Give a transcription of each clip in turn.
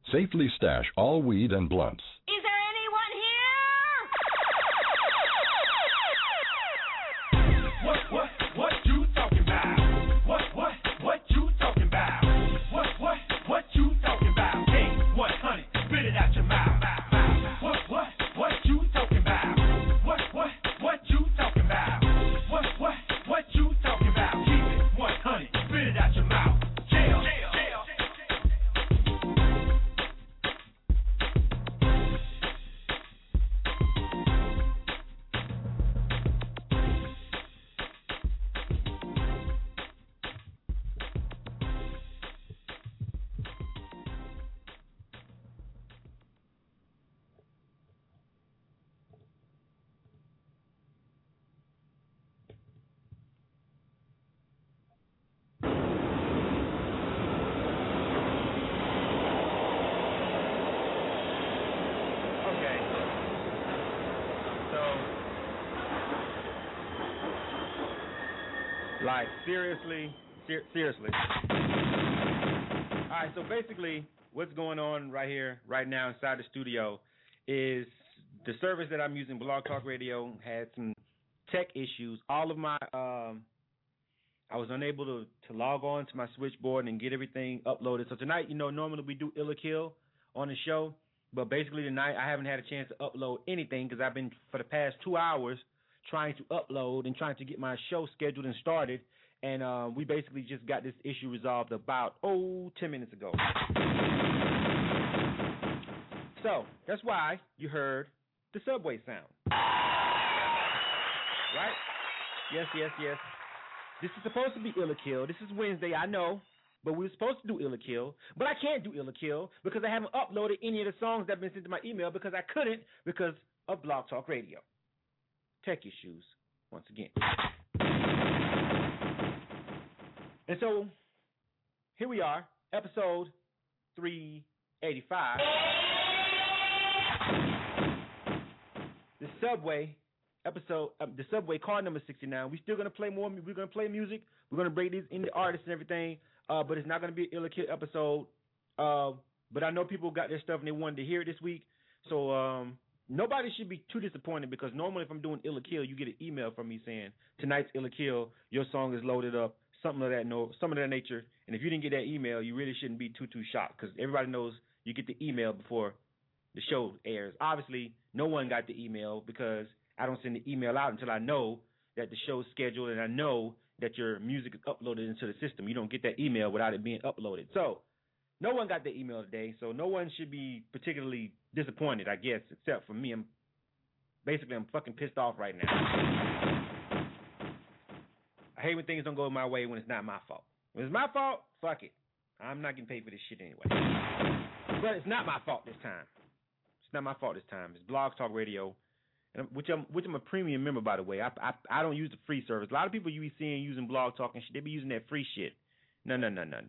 Safely stash all weed and blunts. Is there anyone here? What you talking about? What you talking about? What you talking about? Hey, 100, spit it out your mouth. What you talking about? What you talking about? What you talking about? Keep it 100, spit it out your mouth. Jail. Like, seriously. All right, so basically what's going on right here, right now inside the studio is the service that I'm using, Blog Talk Radio, had some tech issues. All of my, I was unable to log on to my switchboard and get everything uploaded. So tonight, normally we do Ill or Kill on the show, but basically tonight I haven't had a chance to upload anything because I've been, for the past 2 hours, trying to upload and trying to get my show scheduled and started, and we basically just got this issue resolved about 10 minutes ago. So that's why you heard the subway sound, right? Yes. This is supposed to be Ill or Kill. This is Wednesday, I know, but we were supposed to do Ill or Kill, but I can't do Ill or Kill because I haven't uploaded any of the songs that have been sent to my email because I couldn't because of Blog Talk Radio. Tech issues, once again. And so, here we are, episode 385. The Subway episode, the Subway car number 69. We're still going to play more. We're going to play music. We're going to break these indie artists and everything, but it's not going to be an Ill or Kill episode. But I know people got their stuff and they wanted to hear it this week. So, nobody should be too disappointed because normally if I'm doing Ill or Kill, you get an email from me saying, tonight's Ill or Kill, your song is loaded up, something of that nature. And if you didn't get that email, you really shouldn't be too shocked because everybody knows you get the email before the show airs. Obviously, no one got the email because I don't send the email out until I know that the show's scheduled and I know that your music is uploaded into the system. You don't get that email without it being uploaded. So, no one got the email today, so no one should be particularly disappointed, I guess, except for me. I'm fucking pissed off right now. I hate when things don't go my way when it's not my fault. When it's my fault, fuck it. I'm not getting paid for this shit anyway. But it's not my fault this time. It's not my fault this time. It's Blog Talk Radio, which I'm a premium member, by the way. I don't use the free service. A lot of people you be seeing using Blog Talk and shit, they be using that free shit. No.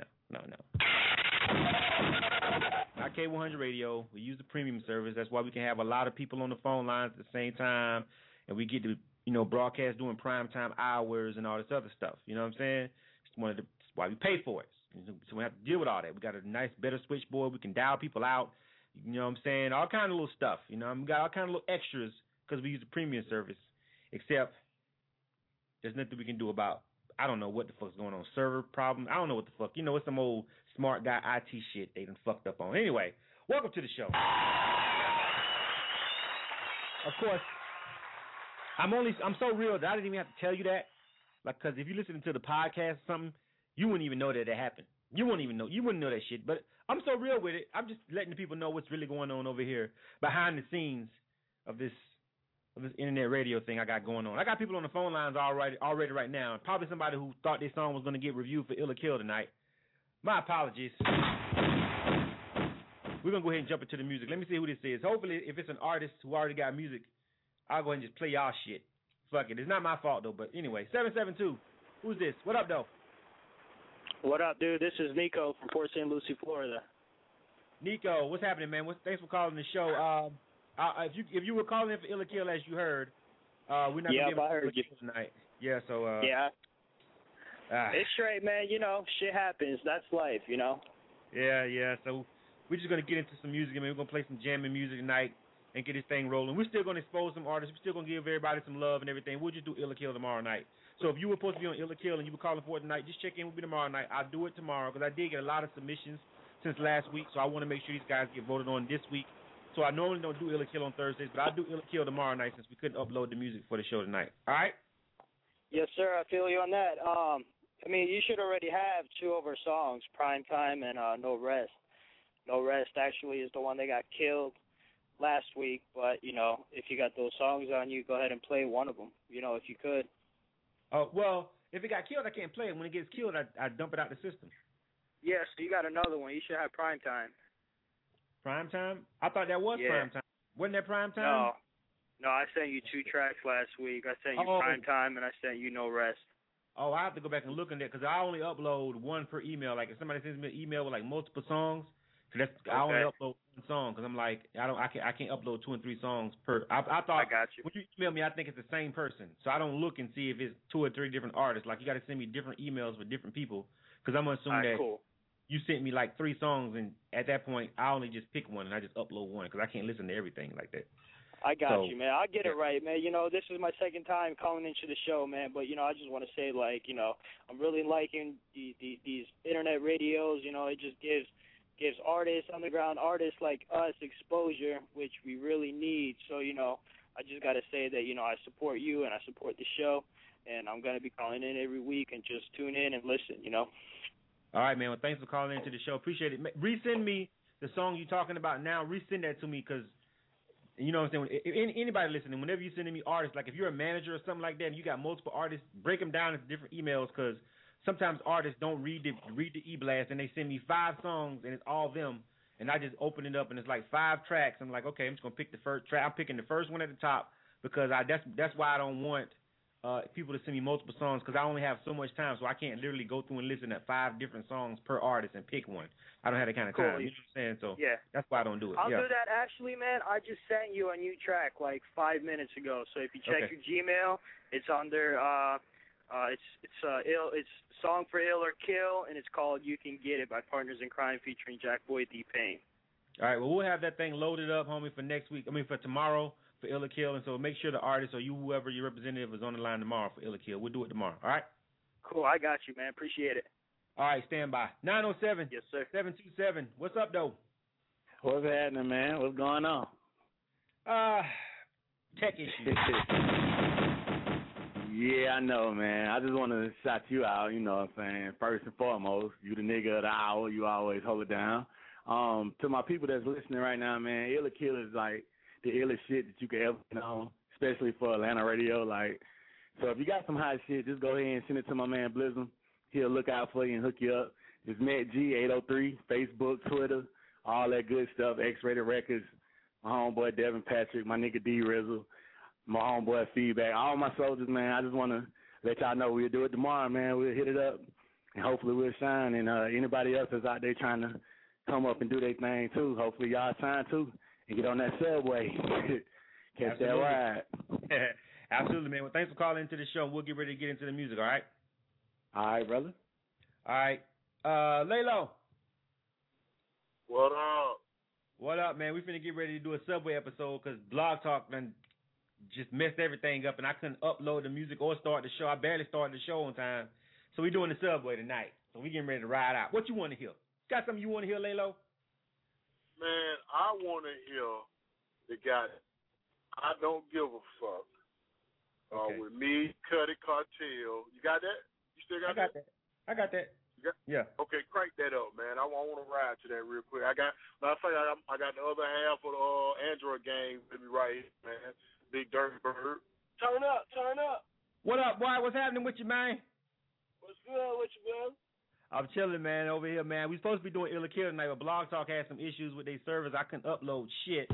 Not K100 Radio. We use the premium service. That's why we can have a lot of people on the phone lines at the same time, and we get to broadcast during prime time hours and all this other stuff. You know what I'm saying? It's why we pay for it. So we have to deal with all that. We got a nice, better switchboard. We can dial people out. You know what I'm saying? All kind of little stuff. We got all kind of little extras because we use the premium service. Except there's nothing we can do about. I don't know what the fuck's going on. Server problems. I don't know what the fuck. It's some old smart guy IT shit they done fucked up on. Anyway, welcome to the show. Of course, I'm so real that I didn't even have to tell you that. Because if you listen to the podcast or something, you wouldn't even know that happened. You wouldn't know that shit. But I'm so real with it. I'm just letting the people know what's really going on over here behind the scenes of this internet radio thing I got going on. I got people on the phone lines already right now. Probably somebody who thought their song was going to get reviewed for Ill or Kill tonight. My apologies. We're going to go ahead and jump into the music. Let me see who this is. Hopefully, if it's an artist who already got music, I'll go ahead and just play y'all shit. Fuck it. It's not my fault, though. But anyway, 772. Who's this? What up, though? What up, dude? This is Nico from Port St. Lucie, Florida. Nico, what's happening, man? Thanks for calling the show. If you were calling in for Ill or Kill, as you heard, we're not going to be able to get tonight. Yeah, so. Yeah. It's straight, man. Shit happens. That's life, Yeah. So we're just gonna get into some music. I mean, we're gonna play some jamming music tonight and get this thing rolling. We're still gonna expose some artists. We're still gonna give everybody some love and everything. We'll just do Ill or Kill tomorrow night. So if you were supposed to be on Ill or Kill and you were calling for it tonight, just check in with me tomorrow night. I'll do it tomorrow because I did get a lot of submissions since last week, so I want to make sure these guys get voted on this week. So I normally don't do Ill or Kill on Thursdays, but I'll do Ill or Kill tomorrow night since we couldn't upload the music for the show tonight. All right? Yes, sir. I feel you on that. I mean, you should already have two of our songs, Prime Time and No Rest. No Rest actually is the one that got killed last week, but, you know, if you got those songs on you, go ahead and play one of them, you know, if you could. Oh, well, if it got killed, I can't play it. When it gets killed, I dump it out the system. Yeah, so you got another one. You should have Prime Time. Prime Time? I thought that was Prime Time. Wasn't that Prime Time? No, I sent you two tracks last week. I sent you Prime Time and I sent you No Rest. Oh, I have to go back and look at that because I only upload one per email. Like if somebody sends me an email with like multiple songs, I only upload one song because I'm like I can't upload 2 and 3 songs per. I thought I got you. When you email me, I think it's the same person, so I don't look and see if it's 2 or 3 different artists. Like you got to send me different emails with different people because I'm gonna assume that you sent me like 3 songs and at that point I only just pick one and I just upload one because I can't listen to everything like that. I got you, man. I get it right, man. You know, this is my second time calling into the show, man. But, you know, I just want to say, like, you know, I'm really liking these internet radios. You know, it just gives artists, underground artists like us exposure, which we really need. So, you know, I just got to say that, you know, I support you and I support the show. And I'm going to be calling in every week and just tune in and listen, you know. All right, man. Well, thanks for calling into the show. Appreciate it. Resend me the song you're talking about now. Resend that to me because, you know what I'm saying? If anybody listening, whenever you're sending me artists, like if you're a manager or something like that and you got multiple artists, break them down into different emails because sometimes artists don't read the e-blast and they send me 5 songs and it's all them. And I just open it up and it's like 5 tracks. I'm like, okay, I'm just going to pick the first track. I'm picking the first one at the top because that's why I don't want people to send me multiple songs because I only have so much time, so I can't literally go through and listen to 5 different songs per artist and pick one. I don't have that kind of time. You know what I'm saying? So that's why I don't do it. I'll do that. Actually, man, I just sent you a new track like 5 minutes ago. So if you check your Gmail, it's under it's Song for Ill or Kill, and it's called You Can Get It by Partners in Crime featuring Jack Boy D-Pain. All right, well, we'll have that thing loaded up, homie, for next week. I mean, for tomorrow for Ill or Kill, and so make sure the artist or you, whoever your representative is on the line tomorrow for Ill or Kill. We'll do it tomorrow, all right? Cool, I got you, man. Appreciate it. All right, stand by. 907. Yes, sir. 727. What's up, though? What's happening, man? What's going on? Tech issues. Yeah, I know, man. I just want to shout you out, you know what I'm saying? First and foremost, you the nigga of the hour. You always hold it down. To my people that's listening right now, man, Ill or Kill is like the illest shit that you could ever know, especially for Atlanta radio. Like, so if you got some hot shit, just go ahead and send it to my man Blizzum. He'll look out for you and hook you up. It's Matt G803, Facebook, Twitter, all that good stuff, X-Rated Records, my homeboy Devin Patrick, my nigga D-Rizzle, my homeboy Feedback, all my soldiers, man. I just want to let y'all know we'll do it tomorrow, man. We'll hit it up, and hopefully we'll shine. And anybody else that's out there trying to come up and do their thing, too, hopefully y'all shine, too, and get on that subway. Catch that ride. Absolutely, man. Well, thanks for calling into the show. We'll get ready to get into the music, all right? All right, brother. All right. Laylo. What up? What up, man? We finna get ready to do a Subway episode because Blog Talk done just messed everything up, and I couldn't upload the music or start the show. I barely started the show on time. So we doing the Subway tonight. So we getting ready to ride out. What you want to hear? Got something you want to hear, Laylo? Man, I want to hear the guy, I Don't Give a Fuck. With me, Cuddy Cartel. You got that? You still got that? I got that. Yeah. Okay, crank that up, man. I want to ride to that real quick. I got the other half of the Android gang with me right here, man. Big Dirty Bird. Turn up, turn up. What up, boy? What's happening with you, man? What's good with you, man? I'm chilling, man, over here, man. We supposed to be doing Ill or Kill tonight, but Blog Talk had some issues with their servers. I couldn't upload shit.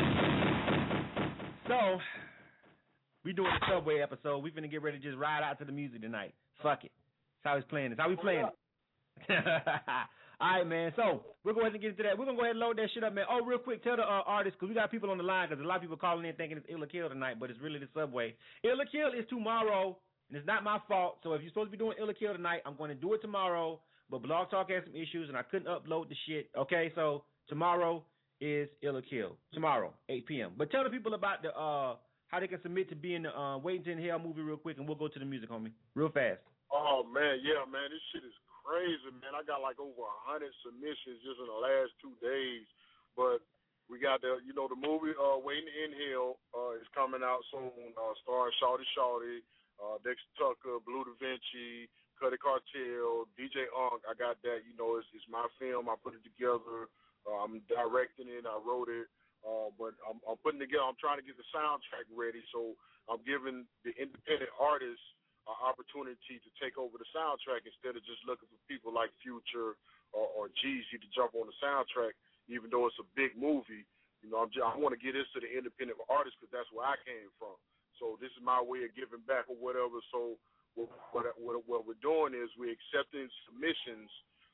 So, we doing the Subway episode. We finna get ready to just ride out to the music tonight. Fuck it. That's how he's playing. That's how we playing it. All right, man. So, we're going to get into that. We're going to go ahead and load that shit up, man. Oh, real quick, tell the artists, because we got people on the line, because a lot of people calling in thinking it's Ill or Kill tonight, but it's really the Subway. Ill or Kill is tomorrow, and it's not my fault. So, if you're supposed to be doing Ill or Kill tonight, I'm going to do it tomorrow, but Blog Talk had some issues, and I couldn't upload the shit. Okay, so tomorrow is Illa Kill. Tomorrow, 8 p.m. But tell the people about the how they can submit to be in the Waiting to Inhale movie real quick, and we'll go to the music, homie, real fast. Oh, man, yeah, man, this shit is crazy, man. I got like over 100 submissions just in the last 2 days. But we got the movie Waiting to Inhale is coming out soon, starring Shawty, Dexter Tucker, Blue Da Vinci, Cuddy Cartel, DJ Unk. I got that. It's my film. I put it together. I'm directing it. I wrote it. But I'm putting together. I'm trying to get the soundtrack ready. So I'm giving the independent artists an opportunity to take over the soundtrack instead of just looking for people like Future or Jeezy to jump on the soundtrack, even though it's a big movie. I want to get this to the independent artists because that's where I came from. So this is my way of giving back or whatever. So what we're doing is we're accepting submissions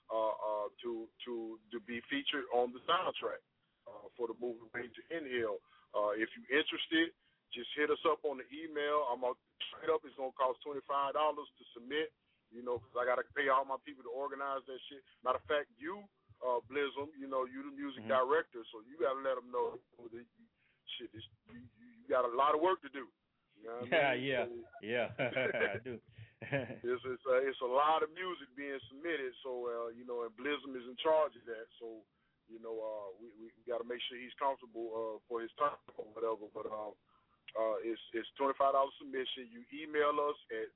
to be featured on the soundtrack for the movie Waiting to Inhale. If you're interested, just hit us up on the email. I'm straight up. It's gonna cost $25 to submit. Because I gotta pay all my people to organize that shit. Matter of fact, you, Blizzum, you the music director, so you gotta let them know that you got a lot of work to do. You know what I mean? Yeah. I do. It's a lot of music being submitted, so and Blizzum is in charge of that. So we got to make sure he's comfortable for his time or whatever. But it's $25 submission. You email us at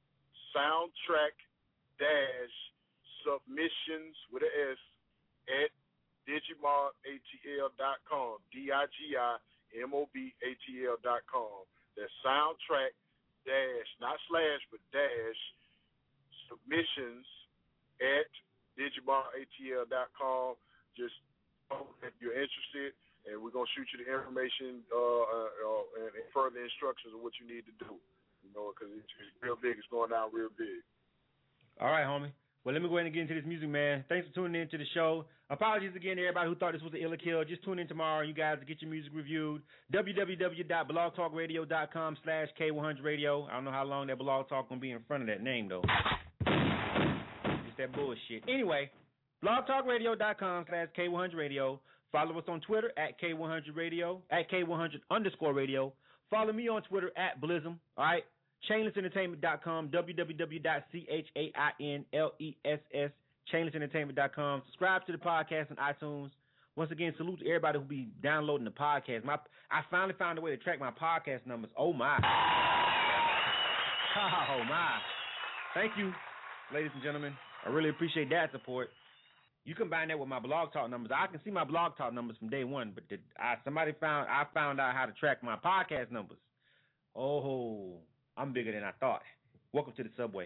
soundtrack-submissions with an S at digimarbatl.com. DIGIMOBATL.com. That's soundtrack dash, not slash, but dash submissions at digimarbatl.com. Just if you're interested, and we're gonna shoot you the information and further instructions of what you need to do. Because it's real big. It's going down real big. All right, homie. Well, let me go ahead and get into this music, man. Thanks for tuning in to the show. Apologies again to everybody who thought this was an Illa Kill. Just tune in tomorrow, you guys, to get your music reviewed. www.blogtalkradio.com/K100radio. I don't know how long that Blog Talk going to be in front of that name, though. Just that bullshit. Anyway, blogtalkradio.com/K100radio. Follow us on Twitter at K100radio, at K100_radio. Follow me on Twitter at Blizzum, all right? Chainlessentertainment.com, www.chainless, chainlessentertainment.com. Subscribe to the podcast on iTunes. Once again, salute to everybody who be downloading the podcast. I finally found a way to track my podcast numbers. Oh, my. Oh, my. Thank you, ladies and gentlemen. I really appreciate that support. You combine that with my Blog Talk numbers. I can see my Blog Talk numbers from day one, but I found out how to track my podcast numbers. Oh, I'm bigger than I thought. Welcome to the subway.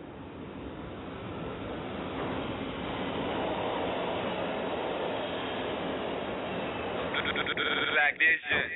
Like this shit.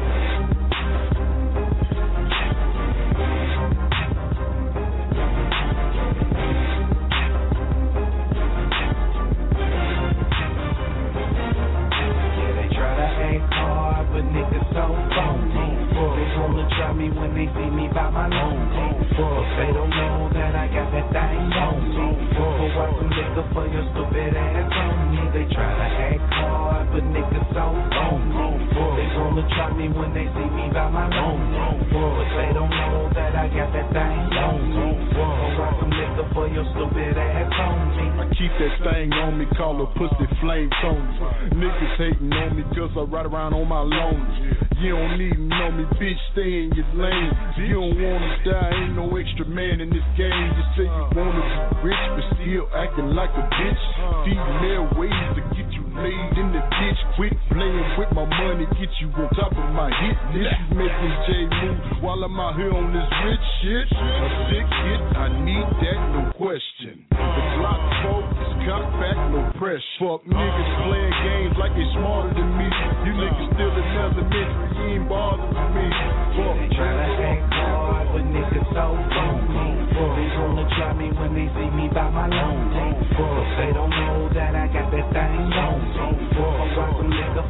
But niggas so phony. They wanna try me when they see me by my loan. They don't know that I got that thing on me. But watch some nigga for your stupid ass on me. They try to act hard, but niggas so phony. They wanna try me when they see me by my loan. But they don't know that I got that thing on me. But watch some nigga for your stupid ass on me. I keep that thing on me, call a pussy flame Tony. Niggas hating on me cause I ride around on my loan. You don't need to know me, bitch, stay in your lane. You don't wanna die, ain't no extra man in this game. You say you wanna be rich, but still acting like a bitch. Female ways to get you laid in the ditch. Quit playing with my money, get you on top of my hit list. You making J moves while I'm out here on this rich shit. A sick hit, I need that, no question. The Glock 4 is cock back, no pressure. Fuck niggas playing games like they smarter than me. You niggas still in elementary, you ain't bothering me. Fuck. They try to act hard, but niggas so phony. They wanna try me when they see me by my loan. They don't know that I got that thing on me. Watch some nigga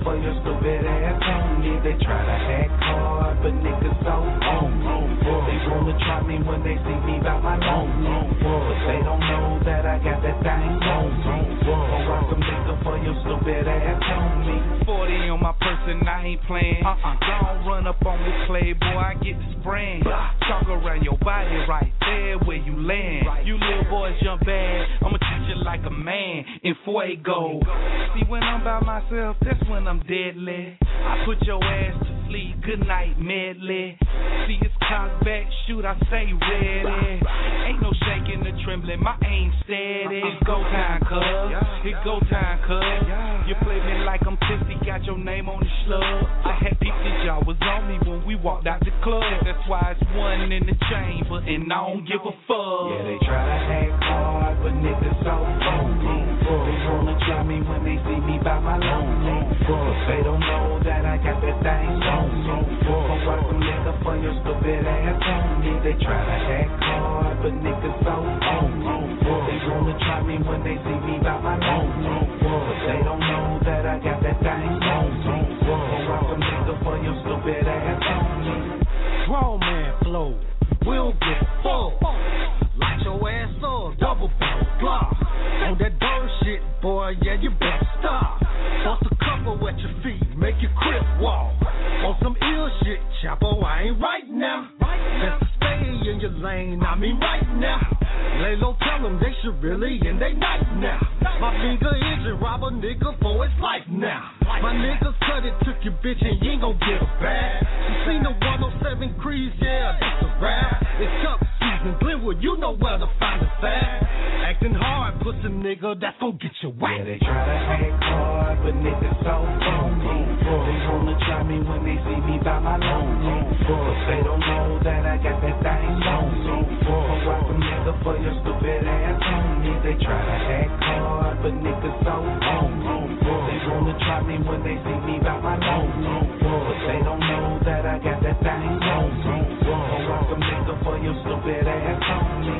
for your stupid ass on me. They try to act hard, but niggas so on me. They wanna try me when they see me by my lonely. But they don't know that I got that thing on me. Or I some nigga for your stupid ass on me. 40 on my person, I ain't playing. Don't run up on me, playboy, I get the spraying. Talk around your body right there where you land. You little boys jump bad, I'ma treat you like a man in fuego. See, when I'm by myself, that's when I'm deadly. I put your ass to sleep, good night medley. See, it's cock back, shoot, I stay ready. Ain't no shaking or trembling, my aim steady. It's go time, cuz. It's go time, cuz. You play me like I'm pissy, got your name on the slug. I had peeped that y'all was on me when we walked out the club. That's why it's one in the chamber, and I don't give a fuck. Yeah, they try to act hard, but niggas so phony. They wanna try me when they see me by my lonely. But they don't know that I got that thing on me. Gon' rock some nigga for your stupid ass on me. They try to act hard, but niggas so phony. They wanna try me when they see me by my lonely. But they don't know that I got that thing on me. Gon' rock some nigga for your stupid ass on me. Grown man flow, we don't get full. Light your ass up, double barrel glock. On that dirt shit, boy, yeah, you better stop. Bust a couple at your feet, make your crib walk. On some ill shit, Chapo, I ain't right now. Best to stay in your lane, I mean right now. Lay low, tell them they should really end they night now. My nigga engine rob a nigga for his life now. My niggas cut it, took your bitch and you ain't gon' get a bag. You seen the 107 Crease, yeah, that's a rap. It's tough season, Glenwood, you know where to find the fag. Acting hard, pussy nigga, that's gon' get you whacked. Yeah, they try to act hard, but niggas so phony. They wanna try me when they see me by my lonely. But they don't know that I got that thing on me. Gon' rock some nigga for your stupid ass on me. They try to act hard, but niggas so phony. They wanna try me when they see me by my lonely. But they don't know that I got that thing on me. Gon' rock some nigga for your stupid ass on me.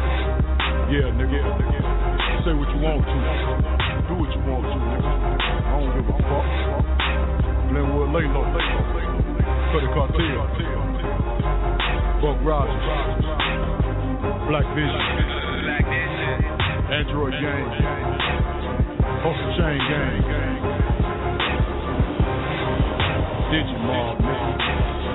Yeah, nigga. Say what you want to. Do what you want to, nigga. I don't give a fuck. Glenwood, lay low. Cuddy Cartel. Buck Rogers. Black Vision. Android Gang. Hustle Chain Gang. Digimon, nigga.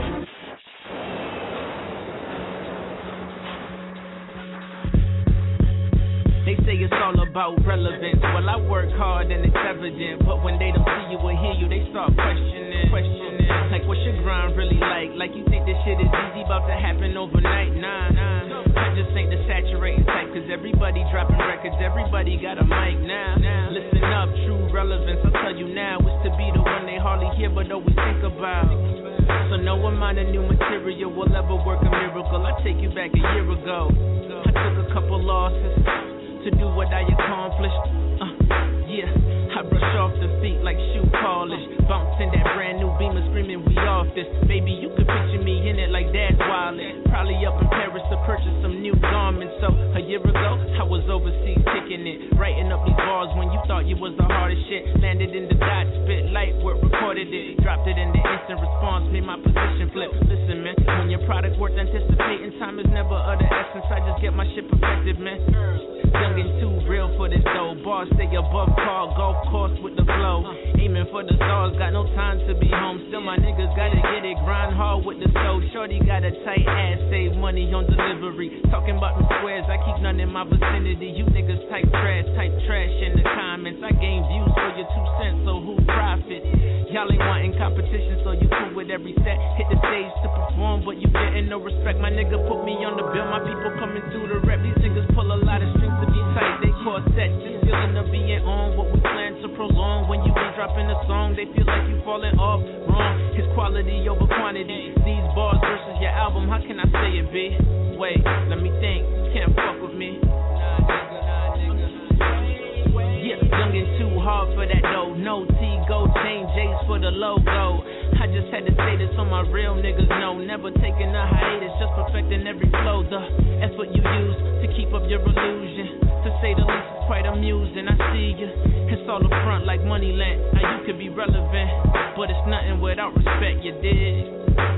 They say it's all about relevance. Well, I work hard and it's evident, but when they don't see you or hear you, they start questioning. Like, what's your grind really like? Like, you think this shit is easy, about to happen overnight? Nah. I just ain't the saturating type, cause everybody dropping records, everybody got a mic now. Listen up, true relevance, I'll tell you now, it's to be the one they hardly hear but always think about. So no amount of new material will ever work a miracle. I take you back a year ago. I took a couple losses to do what I accomplished. Yeah, I brush off the feet like shoe polish. Bounce in that brand new Beamer screaming we off this. Baby, you could picture me in it like Dad's wildin'. Probably up in Paris to purchase some new garments. So a year ago, I was overseas kicking it, writing up these bars when you thought you was the hardest shit. Landed in the dot, spit light work, recorded it, dropped it in the instant response, made my position flip. Listen, man, when your product worth anticipating, time is never of the essence. I just get my shit perfected, man. Young and too real for this though. Bars stay above par, golf course with the flow. Aiming for the stars, got no time to be home. Still my niggas gotta get it, grind hard with the soul. Shorty got a tight ass, save money on delivery. Talking about the squares, I keep none in my vicinity. You niggas type trash in the comments. I gain views for your 2 cents, so who profit? Y'all ain't wanting competition, so you cool with every set. Hit the stage to perform, but you getting no respect. My nigga put me on the bill, my people coming through the rep. These niggas pull a lot of strings to be tight, they corset. This feeling of being on what we plan to prolong. When you been dropping a song, they feel like you falling off wrong. It's quality over quantity. These bars versus your album, how can I say it, B? Wait, let me think, you can't fuck with me. Yeah, young and too hard for that though. No T, gold chain, J's for the logo. I just had to say this so my real niggas know. Never taking a hiatus, just perfecting every flow. The effort you use to keep up your illusion, to say the least, is quite amusing. I see you, it's all a front like money lent. Now you could be relevant, but it's nothing without respect, you dig?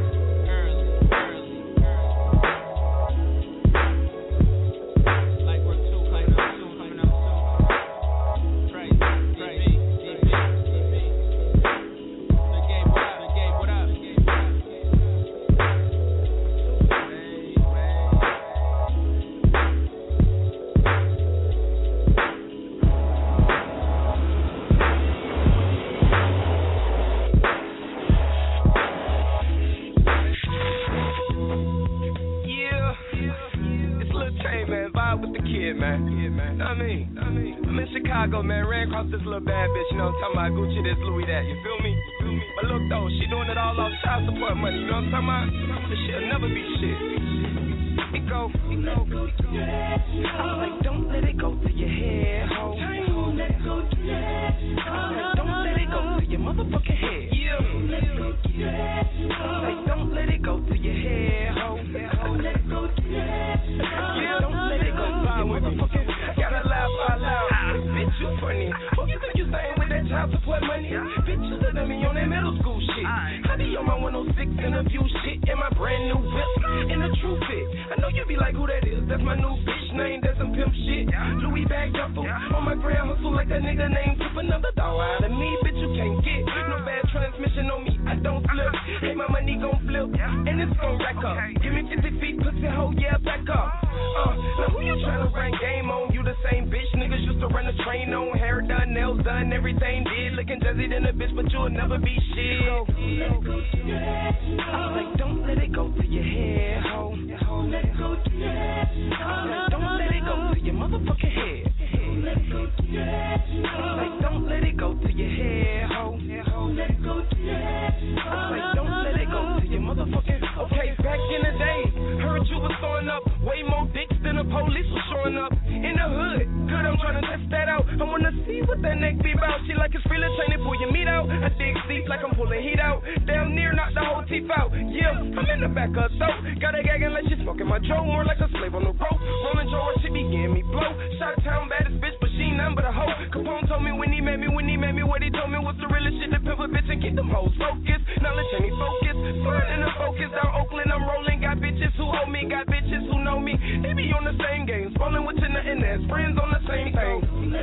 This little bad bitch, you know what I'm talking about? Gucci this, Louis that, you feel me? But look though, she doing it all off child support money, you know what I'm talking about? This shit'll never be shit. It go. I was like, don't let it go to your head, ho. Don't let it go to your head. Don't let it go to your motherfucking head. Yeah. I was like, don't let it go to your head, ho. Don't let it go to your head. Yeah, don't let it go to your motherfucking head. I gotta laugh out loud. Bitch, you funny. Who you think you saying with that child support money? Bitch, you look at me on that middle school shit. I be on my 106 interview shit in my brand new whip in the true fit. I know you be like, who that is? That's my new bitch name. That's some pimp shit. Louis bag duffel on my grand hustle like that nigga named Took another dollar out of me. Bitch, you can't get no bad transmission on me. I don't slip. Hey, my money gon' flip and it's gon' rack up. Give me 50 feet, pussy hoe, yeah, back up. Now who you tryna bring game on? You the same bitch niggas used to run the train on. Hair done, nails done, everything did. Looking jazzy than a bitch, but you'll never be shit. I was like, don't let it go to your head, ho. Don't let it go to your head. Don't let it go to your motherfucking head. Don't let it go to your head. I was like, don't let it go to your head, ho. Don't let it go to your head. I was like, don't let it go to your motherfucking head. Okay, back in the day, heard you was throwing up way more dicks than the police was showing up in the hood. Good, I'm trying to test that out. I wanna see what that neck be about. She like it's freely training, pull your meat out. I dig deep like I'm pulling heat out. Damn near knock the whole teeth out. Yeah, I'm in the back of the throat. Got a gagging like she smoking my Joe. More like a slave on the rope. Rolling Joe, she be getting me blow. Shot town baddest bitch, but she ain't nothing but a hoe. Capone told me when he met me, what he told me was the realest shit to pimp a bitch and keep them hoes focused. Knowledge ain't me focused. Flying in the focus down Oakland, I'm rolling. Got bitches who hold me, got bitches who know me. They be on the same game, rolling with you nothing that's friends on the same thing.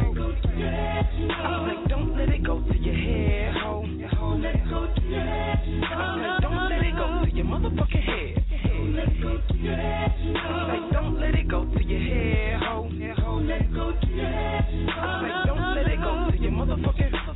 I was like, don't let it go to your head, ho. Don't let it go to your head. I was like, don't let it go to your motherfucking head. Don't let it go to your head. I was like, don't let it go to your head, ho. Don't let it go to your head. I was like, don't let it go to your motherfucking head.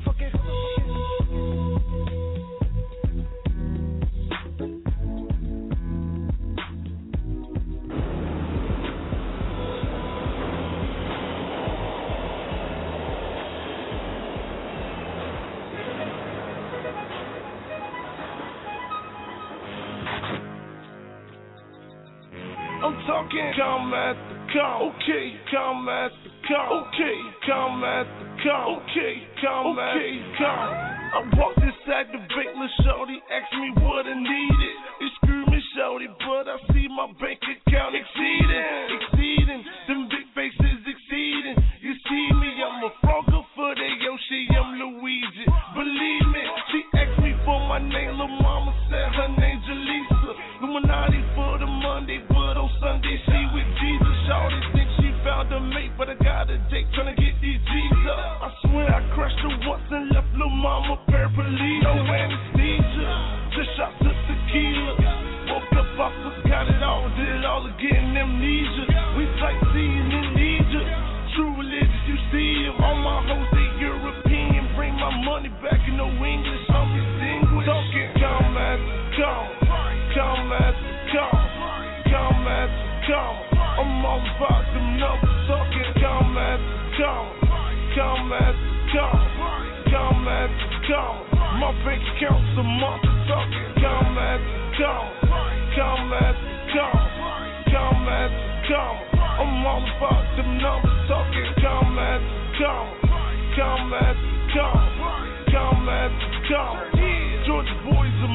I'm talking, come at the come, okay, come at the come, okay, come at the come, okay, come at the come. I walked inside the bank, lil' shorty asked me what I needed. You screw me, shorty, but I see my bank account exceeding, them big faces exceeding. You see me, I'm a frogger for that Yoshi, I'm Luigi. Believe me, she asked me for my name, lil' mama said her name's Jaleesa. Illuminati for the Monday, but on Sunday she with Jesus. Shorty think she found a mate, but I got a date tryna get these G's up. I swear I crashed her once and left lil' mama paraplegic. No anesthesia, just shot to tequila. Woke up, I forgot it all, did it all again, amnesia. We sightseeing in Egypt, true religious, you see it. All my hoes, they European, bring my money back in no English, I'm distinguished. Talking, come at the come. Come at the come, come at the come. I'm all about them numbers talking. Come at the come, come at the come, come at the come. My bank account's a monster talking. Come at the come, come at the come, come at the come. I'm all about them numbers talking. Come at the come, come at the come, come at the come. Georgia boys are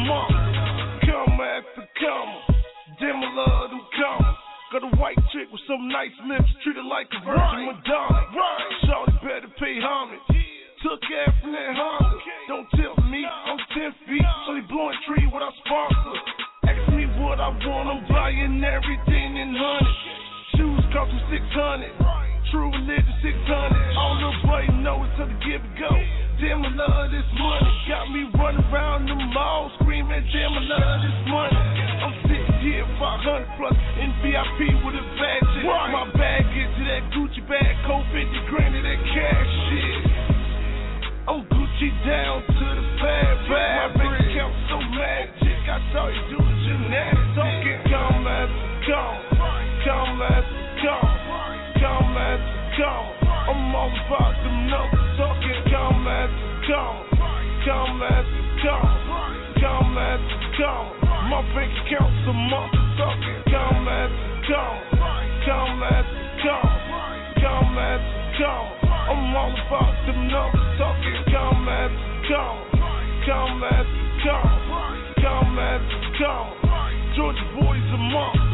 monster. Come after comma. Damn, I love them commas. Got a white chick with some nice lips, treated like a virgin Madonna. Shawty better pay homage. Took ass from that Honda. Don't tell me I'm 10 feet, so they blowing tree without sponsor. Ask me what I want, I'm buying everything in hundreds. Shoes cost me 600. True religion 600. All the boy know is to give it go. Damn, I love this money. Got me running around the mall screaming, damn, I love this money. I'm sitting here 500 plus in VIP with a bad chick. My bag into that Gucci bag, coat 50 grand of that cash shit. I'm Gucci down to the bad. My bank account so magic. I saw you do the gymnastics. Come after come, come after come, come after come. I'm all about them numbers talking. Come after come, come after come, come after come. My bank account's a monster talking. Come after come, come after come, come after come. I'm all about them numbers talking. Come after come, come after come, come after come. Georgia boys a monster.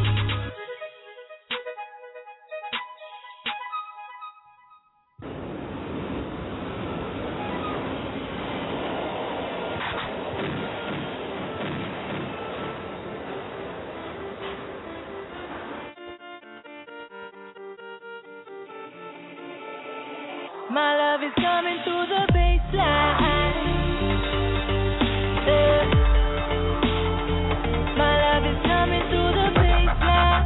My love is coming through the baseline. My love is coming through the baseline.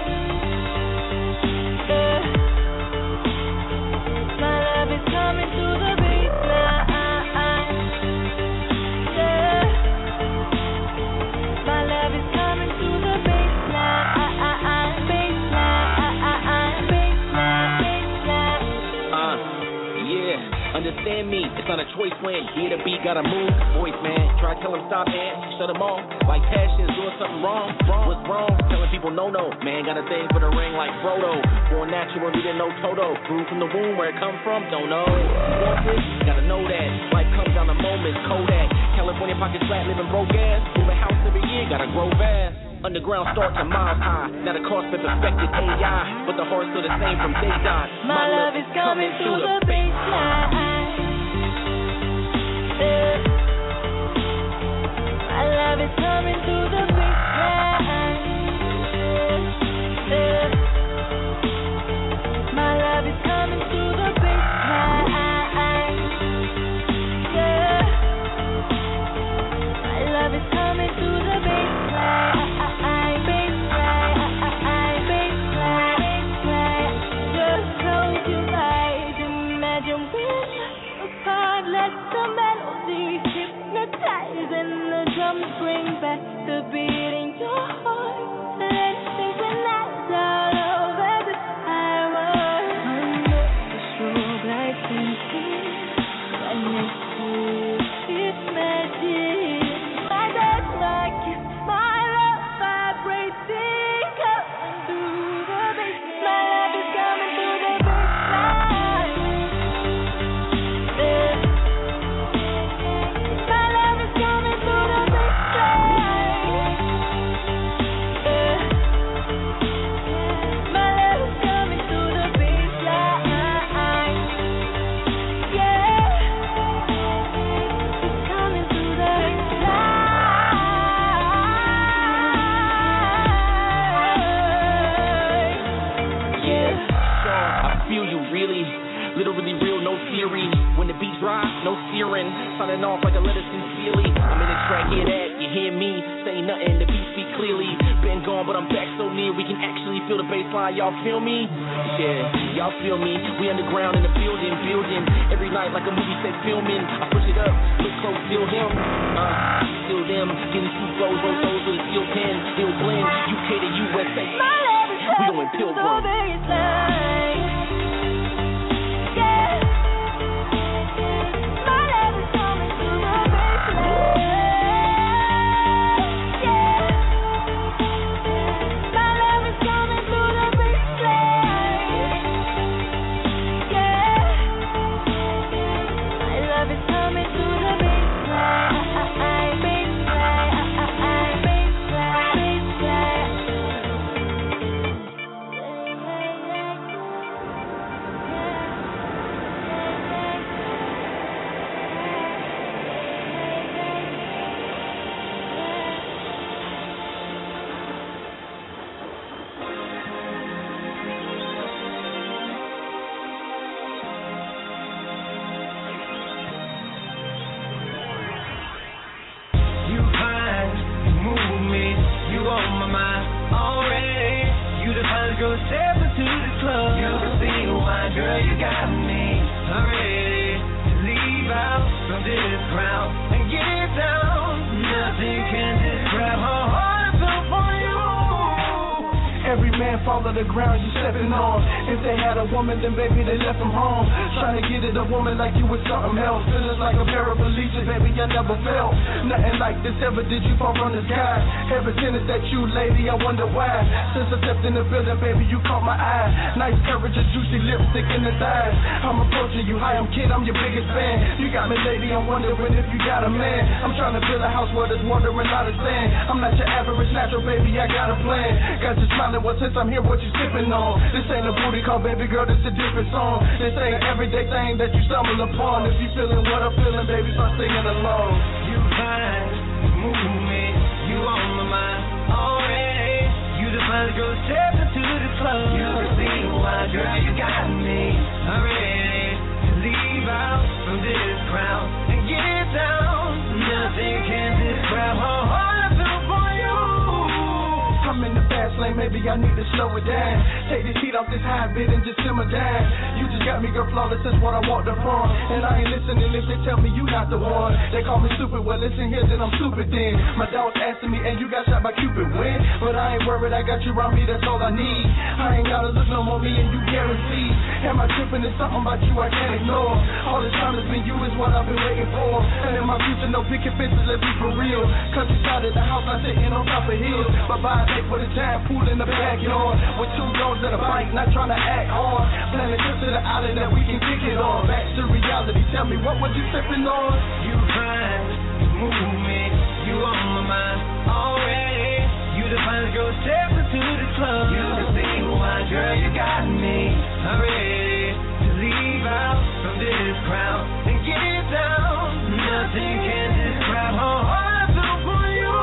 My love is coming through the baseline. My love is coming through the baseline. Understand me, it's not a choice when hear the beat, gotta move. Voice man, try to tell him stop man, shut him off. Like passion's doing something wrong. What's wrong? Telling people no, man got a thing for the ring like Frodo. Born natural, we didn't know Toto. Grew from the womb, where it come from, don't know. Want this? Gotta know that. Life comes down to moments, Kodak. California pocket flat, living broke ass. Move a house every year, gotta grow fast. Underground starts a miles high. Now the cost has affected AI, but the heart's still the same from day dot. My love is coming through the baseline. My love is coming through the baseline. My love is coming through the baseline. My love is coming through the baseline. Let the melody hypnotize and the drums bring back the beat in your heart. Let's synchronize all over the highway. Under the strobe lights thinking, right next to this magic. My dance like it, my love vibrating, coming through the bass. My love is coming through the bassline. Literally real, no theory. When the beat drops, no steering. Signing off like a letter sincerely. I'm in the track, hear that, you hear me. Say nothing, the beat speak clearly. Been gone, but I'm back so near. We can actually feel the bass line, y'all feel me? Yeah, y'all feel me. We underground in the building. Every night like a movie set filming. I push it up, look close, feel him. Feel them, getting two flows, both those with a steel pen. Still blend, UK to USA. We going pilgrim. My love is coming through the baseline. step into the club. You can see why, girl, you got me. I'm ready to leave out from this crowd and get down. Nothing can describe how hard I feel for you. Every man fall to the ground you stepping on. If they had a woman, then baby, they left them home. Trying to get it a woman like you was something else. Feeling like a paraplegic, baby, I never felt nothing like this ever did you fall from the sky. Ever since that you, lady, I wonder why. Since I stepped in the building, baby, you caught my eye. Nice coverage, a juicy lipstick in the thighs. I'm approaching you, hi, I'm Kid, I'm your biggest fan. You got me, lady, I'm wondering if you got a man. I'm trying to build a house where there's water and not a sand. I'm not your average natural, baby, I got a plan. Got you smiling, well, since I'm here, what you sipping on? This ain't a booty call, baby girl, this a different song. This ain't an everyday thing that you stumble upon. If you feeling what I'm feeling, baby, start singing along. You fine, move me, you on my mind already. You the first girl step into the club. You can see why, girl, you got me. I'm ready to leave out from this crowd and get down. Nothing can describe how hard I feel for you. I'm in the fast lane, maybe I need to slow it down. Take this heat off this high bit and just simmer down. You just got me, girl, flawless, that's what I walked up on. And I ain't listening if they tell me you not the one. They call me stupid, well listen here, then I'm stupid then. My dog's asking me, and you got shot by Cupid, when? But I ain't worried, I got you around me, that's all I need. I ain't gotta look no more, me and you guaranteed. Am I tripping? There's something about you I can't ignore. All this time it's been you is what I've been waiting for. And in my future, no picket fences, let's be for real. Countryside at the house, I'm sitting on top of hills. But by a day for the giant pool in the backyard. With two dogs and a bike, not trying to act hard. Planning trip to the island that we can kick it on. Back to reality, tell me what was you sipping on? You fine, move me, you on my mind already. You the first girl step into the club. You can see why, girl, you got me. I'm ready to leave out from this crowd and get down. Nothing can describe how hard I feel for you.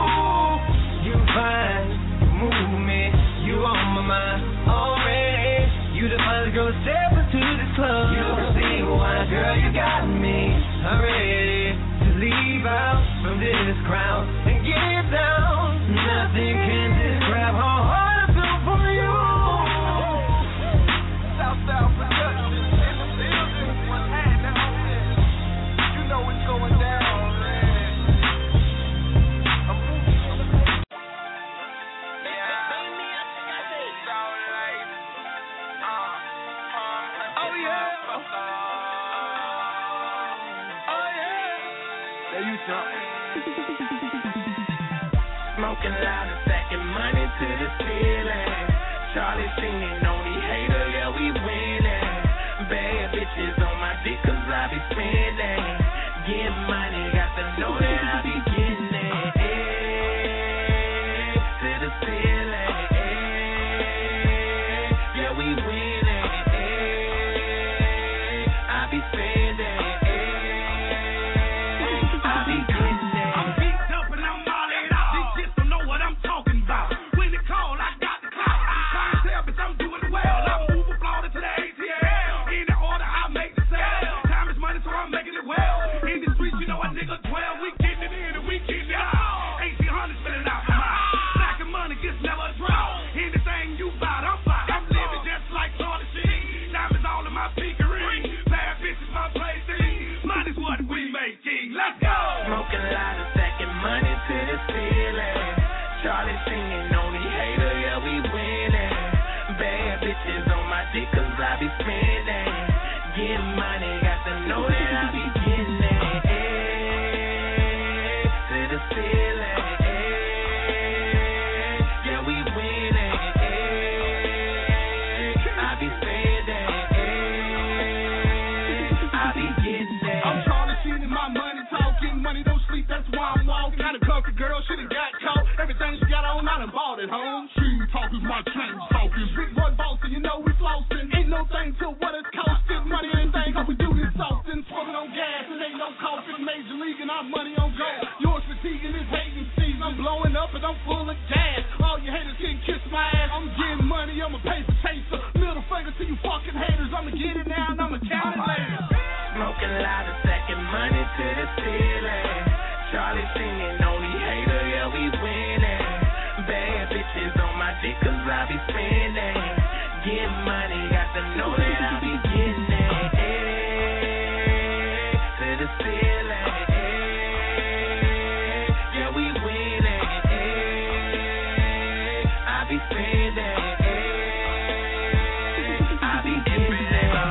You fine, move me, you on my mind already. You the first girl step into the club. You can see why, girl, you got me. I'm ready to leave out from this crowd and get down. Nothing can describe how hard I feel for you. South Productions in the building. What's happening on this? You know what's going down, man. Oh yeah. There you go. Smoking loud and stacking money to the ceiling. Charlie singing on the hater, yeah, we winning. Bad bitches on my dick, cause I be spending. Get money, got to know that I be getting it. To the ceiling. Yeah, we winning. I be spending. I be getting it. I'm beat up and I'm all it out. These kids don't know what I'm talking about. When they call, I got the clout. Trying to tell bitch I'm doing well. I'm moving Florida to the ATL. In the order I make the sale. Time is money, so I'm making it well. In the streets, you know a nigga dwell. We getting it in and we getting it out. 1800 spilling out my mouth. Stacking money gets never a drought. Anything you buy, I'm buying. I'm living just like Florida shit. Diamonds all in my pinky ring. Bad bitches, my plaything. Money's what we make, king. Let's go. Smoking loud and stacking money to the ceiling. Charlie singing on the hater, yeah, we winning. Bad bitches on my dick, cause I be spending. Get money, got to know that I be getting it. To the ceiling. Yeah, we winning. I be spending. I be getting it. I'm trying to see my money talking. Money don't sleep, that's why I'm walking. Got a country girl, she done got caught. Everything she got on, I done bought at home. She talking, my chain talking. Big boy bossing, you know we flossing. Ain't no thing to what it's costing. Money ain't thing, cause we do this often. Smoking on gas and ain't no coffee. Major league and our money on gold. Yours fatiguing is hating season. I'm blowing up and I'm full of gas. All you haters can kiss my ass. I'm getting money, I'm a paper chaser. Middle finger to you fucking haters. I'ma get it now and I'ma count it later. Smoking loud and stacking money to the ceiling. Charlie singing on the hater, yeah, we winning. Bad bitches on my dick, cause I be spending. know that I be getting it. To the ceiling. Yeah, we winning. I be spending. I be getting it.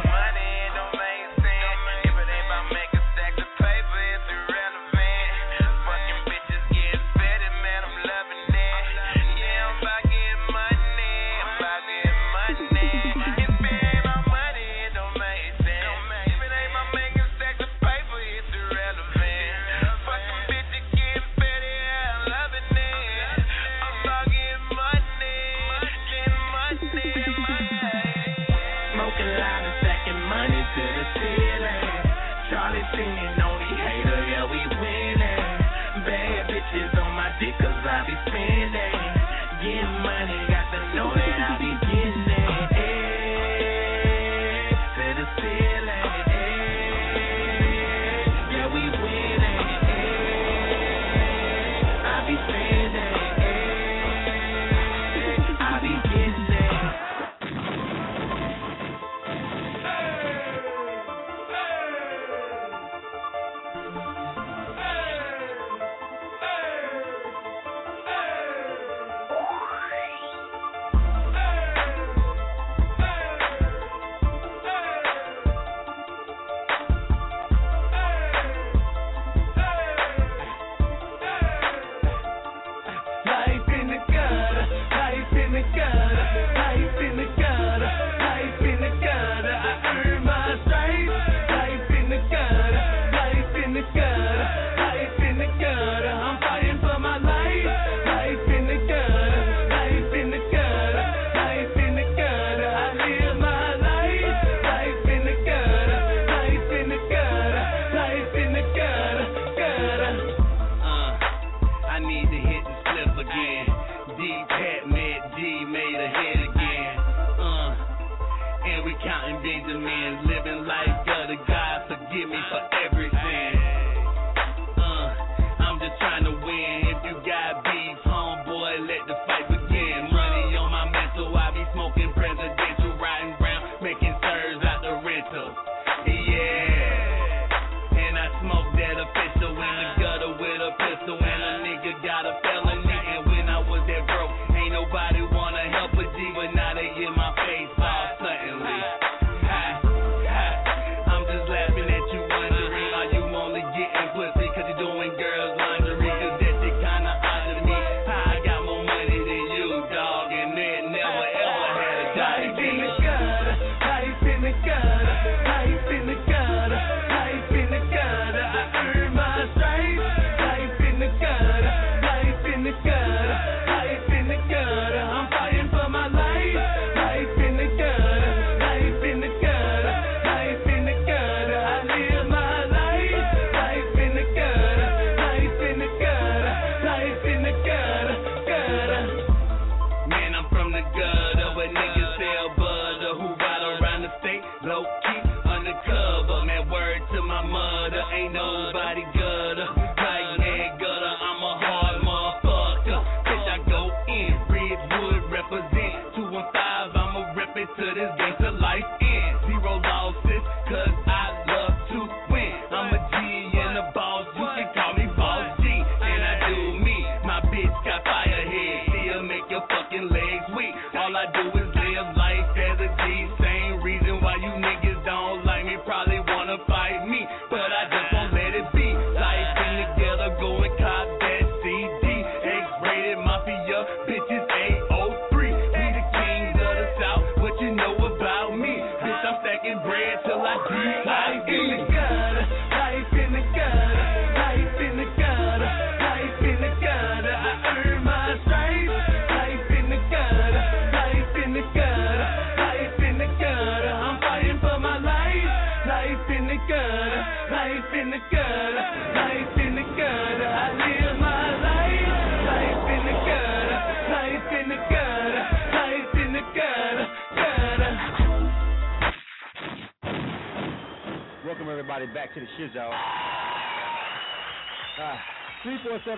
Back to the Shizzo.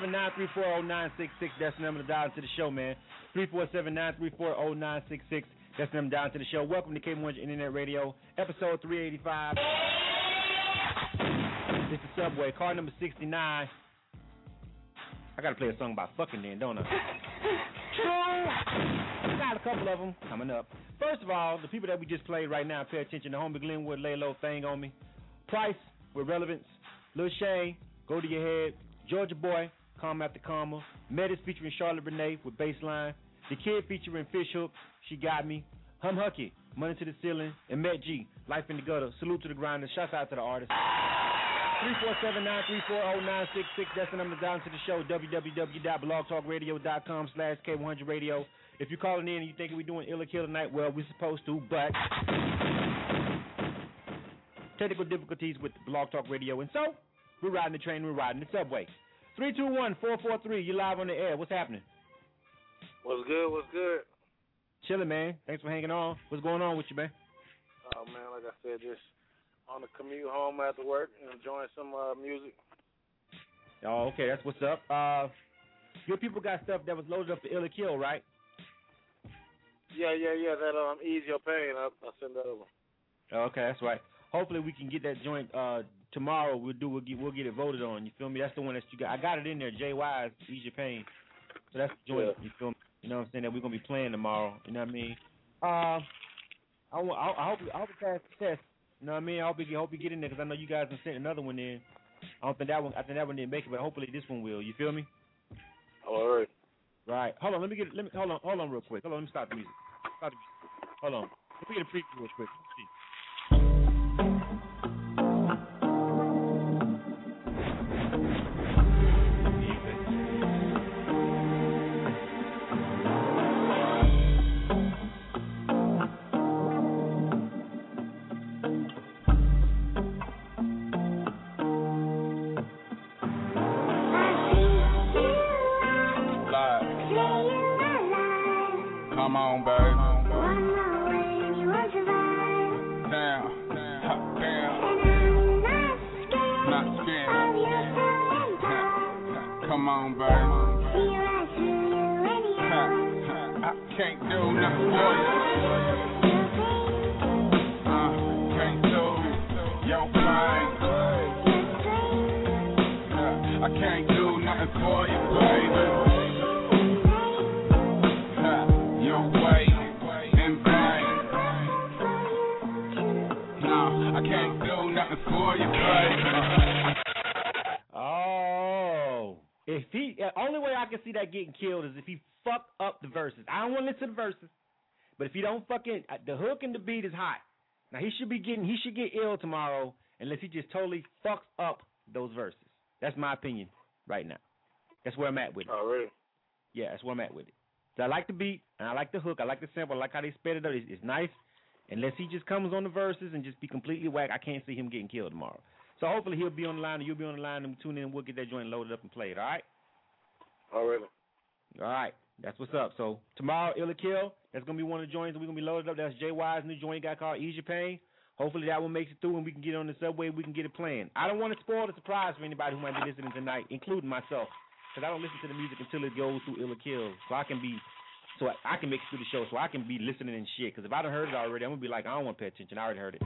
347-934-0966. That's the number to dial into the show, man. 347-934-0966. That's them down to the show. Welcome to K100 Internet Radio, episode 385. This is Subway, car number 69. I gotta play a song about fucking then, don't I? Got a couple of them coming up. First of all, the people that we just played right now, pay attention to Homie Glenwood, Lay Low, Thing on Me. Price with Relevance. Lil Shay, Go to Your Head. Georgia Boy, Calm After Karma. Metis featuring Charlotte Renee with Baseline. The Kid featuring Fishhook, She Got Me. Hum Hucky, Money to the Ceiling. And Met G, Life in the Gutter. Salute to the grinders. Shouts out to the artists. 347-934-0966. That's the number down to the show. www.blogtalkradio.com/K100Radio. If you're calling in and you think we're doing Ill or Kill tonight, well, we're supposed to, but technical difficulties with Blog Talk Radio. And so, we're riding the train, we're riding the subway. 321-443, you live on the air. What's happening? What's good? What's good? Chilling, man. Thanks for hanging on. What's going on with you, man? Oh, man, like I said, just on the commute home after work and enjoying some music. Oh, okay, that's what's up. Your people got stuff that was loaded up for Ill or Kill, right? Yeah. That Ease Your Pain. I'll send that over. Okay, that's right. Hopefully we can get that joint tomorrow. We'll get it voted on. You feel me? That's the one that you got. I got it in there. JY's Ease Your Pain. So that's the joint. Yeah. You feel me? You know what I'm saying? That we're gonna be playing tomorrow. You know what I mean? I hope you pass the test. You know what I mean? I hope you get in there because I know you guys have sent another one in. I think that one didn't make it, but hopefully this one will. You feel me? All right. Right. Hold on. Hold on real quick. Hold on. Let me stop the music. Hold on. Let me get a preview real quick. Let's see. Come on, baby. Not scared. Come on, baby. I can't do nothing for you. Can't do your thing. I can't do nothing for you, baby. Oh, only way I can see that getting killed is if he fucked up the verses. I don't want to listen to the verses, but if he don't fucking the hook and the beat is hot. Now he should get ill tomorrow unless he just totally fucks up those verses. That's my opinion right now. That's where I'm at with it. Oh, really? Yeah, that's where I'm at with it. So I like the beat and I like the hook. I like the sample. I like how they sped it up. It's nice. Unless he just comes on the verses and just be completely whack, I can't see him getting killed tomorrow. So hopefully he'll be on the line and you'll be on the line and tune in and we'll get that joint loaded up and played, all right? Already. All right. That's what's up. So tomorrow, Ill or Kill, that's going to be one of the joints that we're going to be loaded up. That's JY's new joint he got called Ease Your Pain. Hopefully that one makes it through and we can get on the subway and we can get it playing. I don't want to spoil the surprise for anybody who might be listening tonight, including myself, because I don't listen to the music until it goes through Ill or Kill. So I can make it through the show, so I can be listening and shit. Because if I done heard it already, I'm going to be like, I don't want to pay attention. I already heard it.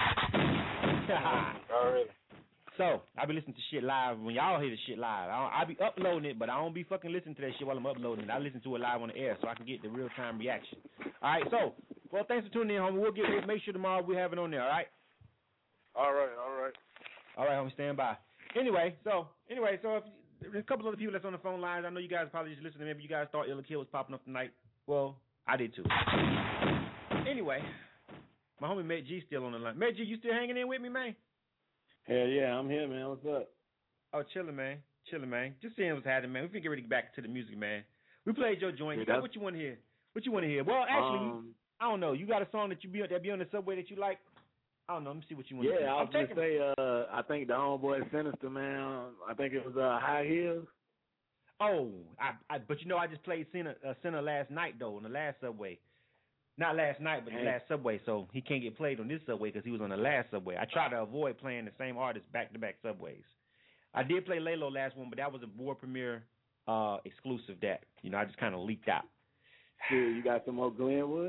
Already. So, I be listening to shit live when y'all hear the shit live. I be uploading it, but I don't be fucking listening to that shit while I'm uploading it. I listen to it live on the air so I can get the real-time reaction. All right, so, well, thanks for tuning in, homie. We'll make sure tomorrow we have it on there, all right? All right. All right, homie, stand by. Anyway, so if there's a couple other people that's on the phone lines. I know you guys probably just listening. Maybe you guys thought Ill or Kill was popping up tonight. Well, I did too. Anyway, my homie Matt G still on the line. Matt G, you still hanging in with me, man? Hell yeah, I'm here, man. What's up? Oh, chilling, man. Just seeing what's happening, man. We finna get ready to get back to the music, man. We played your joint. Yeah, what you want to hear? Well, actually, I don't know. You got a song that be on the subway that you like? I don't know. Let me see what you want to hear. Yeah, I was going to say, I think the homeboy Sinister, man, I think it was High Heels. Oh, but I just played Sinner last night, though, on the last subway. Not last night, but the last subway, so he can't get played on this subway because he was on the last subway. I try to avoid playing the same artist back-to-back subways. I did play Laylo last one, but that was a world premiere exclusive that, I just kind of leaked out. Dude, you got some more Glenwood?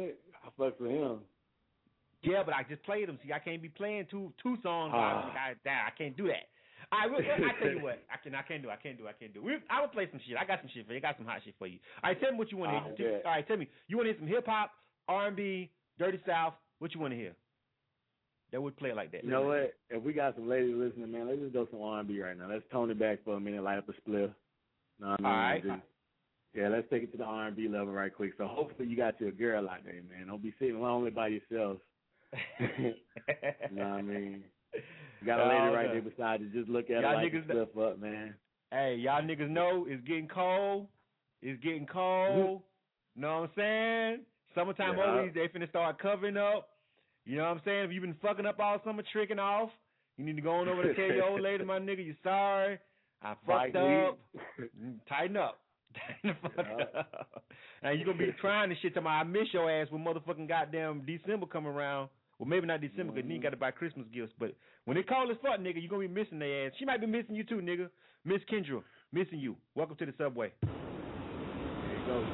I fucks with him. Yeah, but I just played them. See, I can't be playing two songs. I can't do that. I tell you what, I can't do. I will play some shit. I got some shit for you. I got some hot shit for you. All right, tell me what you want to hear. All right, tell me. You want to hear some hip hop, R&B, Dirty South? What you want to hear? That would play it like that. You know what? If we got some ladies listening, man, let's just go some R&B right now. Let's tone it back for a minute, light up a spliff. Know what I mean? All right. Yeah, let's take it to the R&B level right quick. So hopefully you got your girl out there, man. Don't be sitting lonely by yourself. You know what I mean? You got a lady right there beside you. Just look at her, light the spliff up, man. Hey, y'all niggas know it's getting cold. Know what I'm saying? Summertime always, they finna start covering up. You know what I'm saying? If you've been fucking up all summer, tricking off, you need to go on over to tell your old lady, my nigga, you sorry. I fucked up. Tighten up. Tighten the fuck up. And you gonna be crying and shit talking about I miss your ass when motherfucking goddamn December come around. Well, maybe not December because you ain't got to buy Christmas gifts. But when they call as fuck, nigga, you going to be missing their ass. She might be missing you too, nigga. Miss Kendra, missing you. Welcome to the subway. There you go.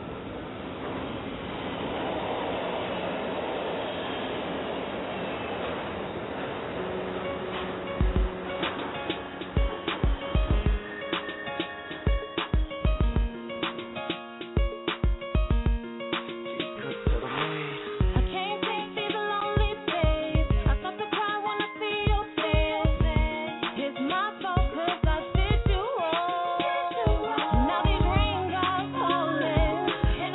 Now these raindrops falling.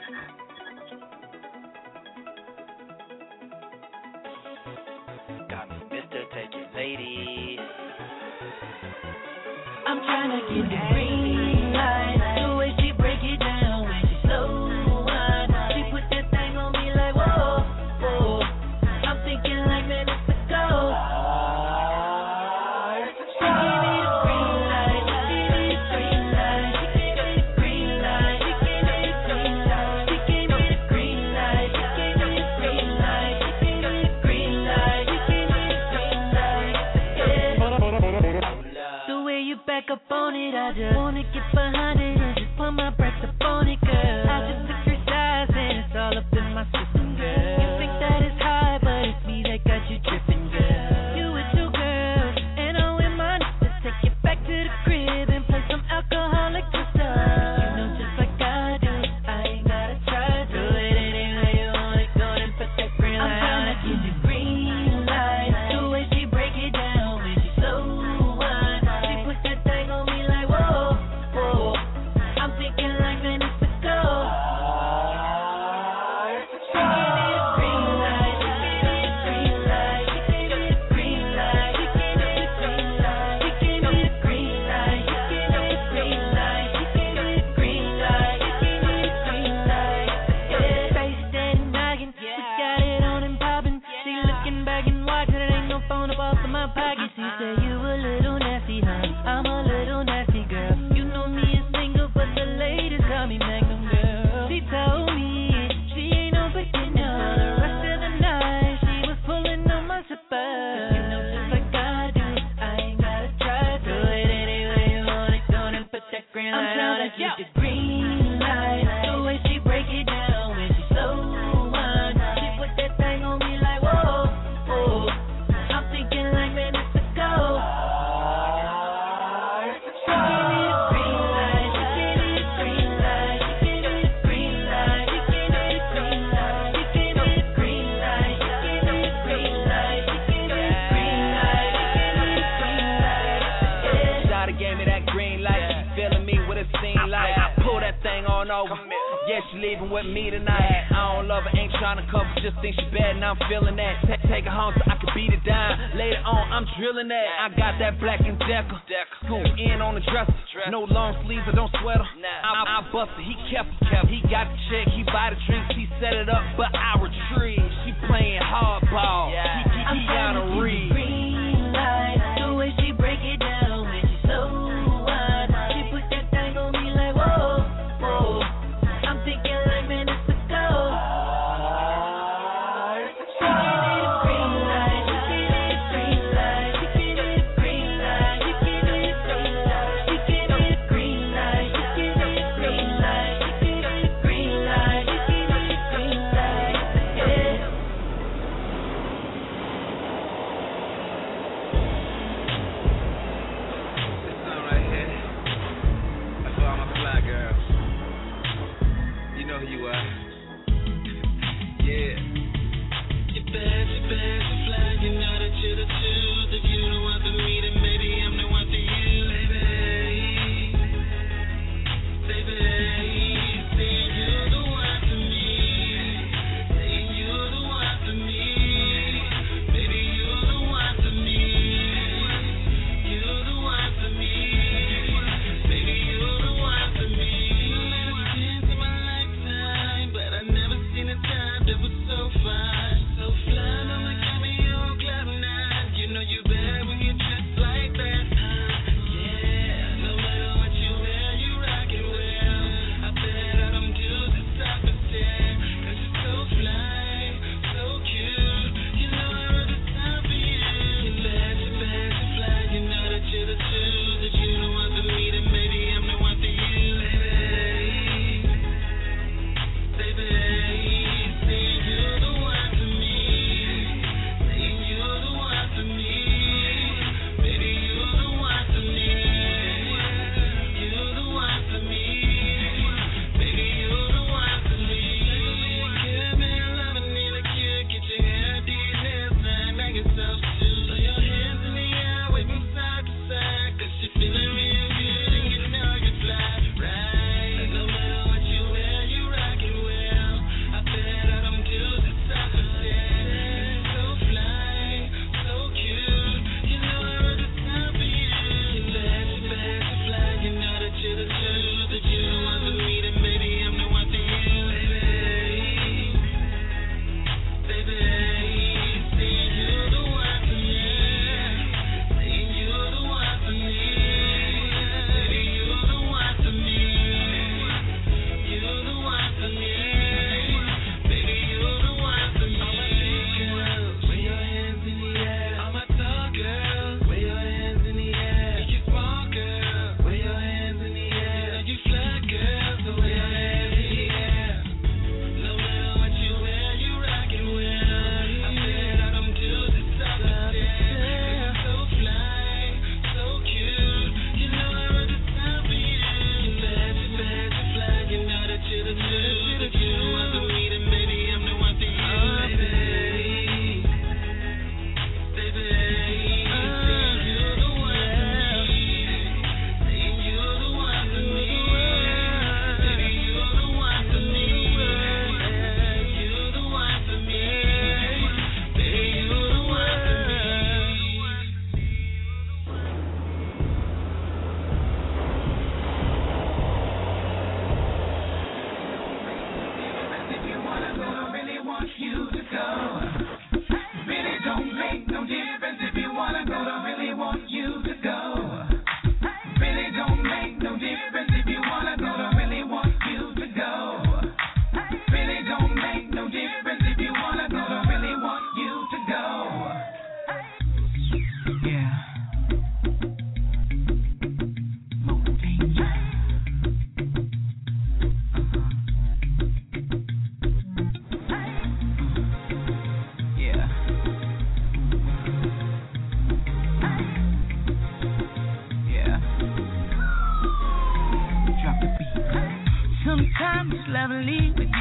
Got me, Mr. Take It Lady. I'm trying to get the green light. The way she break it down when she slow wine. She put that thing on me like whoa, whoa. I'm thinking like man, it's a go. She gave me the green light. She gave me the green light. She gave me the green light. She gave me the green light. She gave me the green light. She gave me the green light. She gave me the green light. She gave me the green light. Yeah. The way you back up on it, I just wanna get behind it and just put my brakes up on it, girl. I just took your size and it's all up in my system, girl. You think that it's high, but it's me that got you tripping, girl. You with two girls and I'm with mine. Let's take you back to the crib and play some alcoholic crystal. You know just like I do, I ain't gotta try to do it any way you want it. Go and put that green light. I'm trying to get the green light. The way she break it down when she slow wine. She put that thing on me like whoa, whoa. I'm thinking like man, it's a go. She gave me the green light. She gave me the green light. She gave me the green light. She gave me the green light. She gave me the green light. She gave me the green light. She gave me the green light. She gave me the green light. Yeah. Face steady knocking. We got it on and popping. She looking back and watching. It ain't no phone up off of my pocket. She said you a little nasty, huh? I'm a little nasty girl. You know me is single, but the ladies call me Magnum girl. She told me she ain't no beginner. The rest of the night she was pulling on my zipper. You know just like I do, I ain't gotta try to do it any way you want it. Go and put that green light on it. Get the green light. The way she break it down when she slow wine. She put that thing on me like whoa, whoa. I'm thinking like man, it's a go. She gave me the green light. She gave me the green light. She gave me the green light. She gave me the green light. She gave me the green light. She gave me the green light. She gave me the green light. She gave me the green light. Yeah. Shawty gave me that green light. She feeling me what it seem like. Pull that thing on over. Yeah, she leaving with me tonight. I don't love her, ain't trying to cover, just think she bad and I'm feeling that. Take her home so I can beat it down. Later on, I'm drilling that. I got that Black and Decker. Scoop in on the dresser. No long sleeves, I don't sweat her. I bust her, he kept her. He got the check, he buy the drinks, he set it up, but I retreat. She playing hardball. He got a read. Green light. The way she break it down when she slow wine. She put that thing on me like whoa, whoa. I'm thinking like man, it's a go. She gave me the green light. She gave me the green light. She gave me the green light. She gave me the green light. She gave me the green light. She gave me the green light. She gave me the green light. She gave me the green light. Yeah. This song right here, that's for all my fly girls. You know who you are. Yeah. You're bad, you're fly. You know that you're the truth. If you don't want to meet it, maybe I'm the one for you, baby. Baby, saying you're the one for me. Saying you're the one for me. Baby, you're the one for me. You're the one for me. Baby, you're the one for me. Chance in my lifetime, but I never seen a time that was so fine, so fly. Mama got me on cloud nine. You know you bad when you try.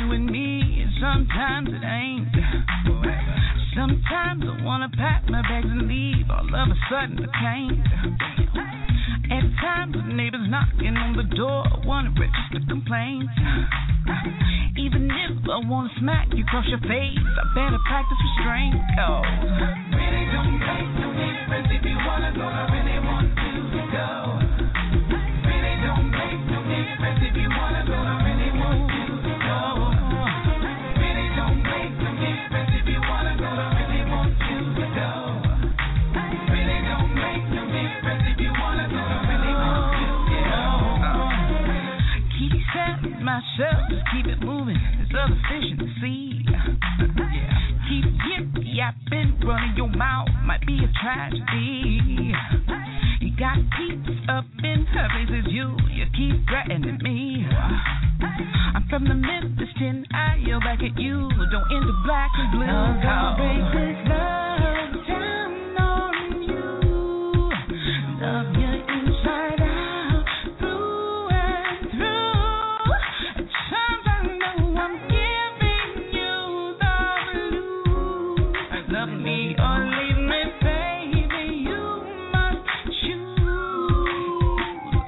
fine with me, and sometimes it ain't. Sometimes I wanna pack my bags and leave, all of a sudden I can't. At times the neighbors knocking on the door, wanna register complaints. Even if I wanna smack you across your face, I better practice restraint. Oh, really don't make no difference if you wanna go, I really want to go. Really don't make no difference if you wanna go, I really want to go. Really don't make no difference if you wanna go, I really want to go. Really don't make no difference if you wanna go, I really want to go. Keep telling myself, just keep it moving. There's other fish in the sea. Keep yapping, running your mouth might be a tragedy. You got peeps up in her faces, you keep threatening me. I'm from the Memphis 10, I yell back at you. Don't end the black and blue. I'm gonna break this love down on you. Love you inside out, through and through. At times I know I'm giving you the blues. Love me or leave me, baby, you must choose.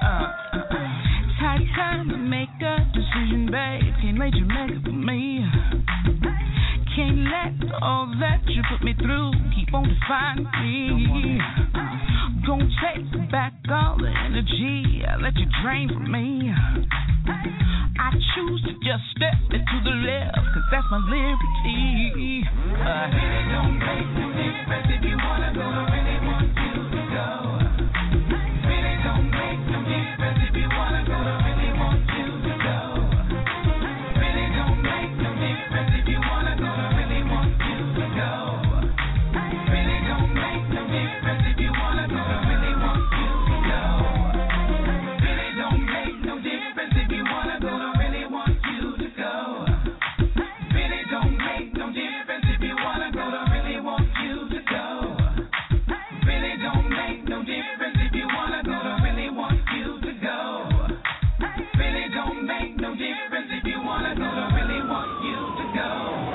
It's time to make a decision, babe. Can't let you make it for me. Can't let all that you put me through keep on defining me. Don't take back all the energy I let you drain from me. I choose to just step into the left, cause that's my liberty. Really don't make no difference if you wanna go, I really want you to go. Really don't make no difference if you wanna go, I really want you to go. Really don't make no difference if you wanna go, I really want you to go. Really don't make no difference if you wanna go, I really want you to go. Really don't make no difference if you wanna go, I really want you to go. Really don't make no difference if you wanna go, I really want you to go. Really don't make no difference if you wanna go, I really want you to go. Really don't make no difference if you wanna go, I really want you to go.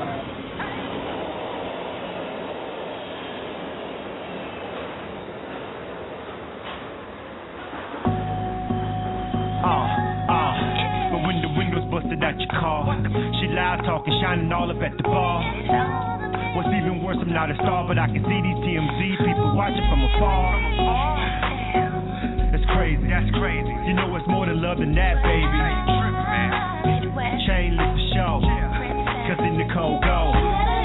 But when the windows busted out your car, she loud talking, shining all up at the bar. What's even worse, I'm not a star, but I can see these TMZ people watching from afar. That's crazy, that's crazy. You know it's more than love than that, baby. Chain lift the show, cause in the cold go.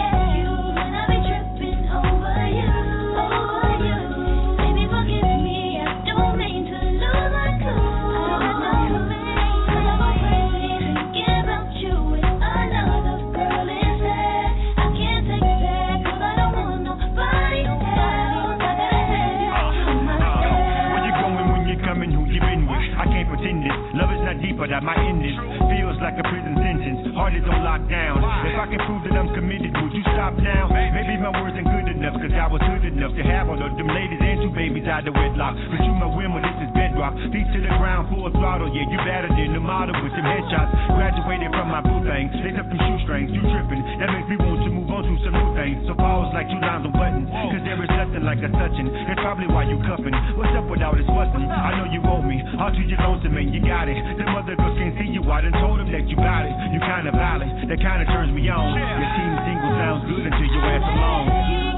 But I might end this. Feels like a prison sentence. Heart is on lockdown. If I can prove that I'm committed, would you stop now? Maybe my words ain't good enough, cause I was good enough to have all of them ladies and 2 babies out of wedlock. But you my women, this is bedrock. Feet to the ground, full throttle. Yeah, you better than the model with some headshots. Graduated from my boo thing. Lace up some shoestrings. You tripping. That makes me want to move on to some new things. So pause like 2 lines on buttons. Cause there is nothing like a touching. That's probably why you cuffing. What's up with all this fussing? I know you want me. All to your lonesome, man. You got it. Them other girls can't see you. I done told them that you got it. You kinda violent. That kinda turns me on. Your team single sounds good until your ass alone.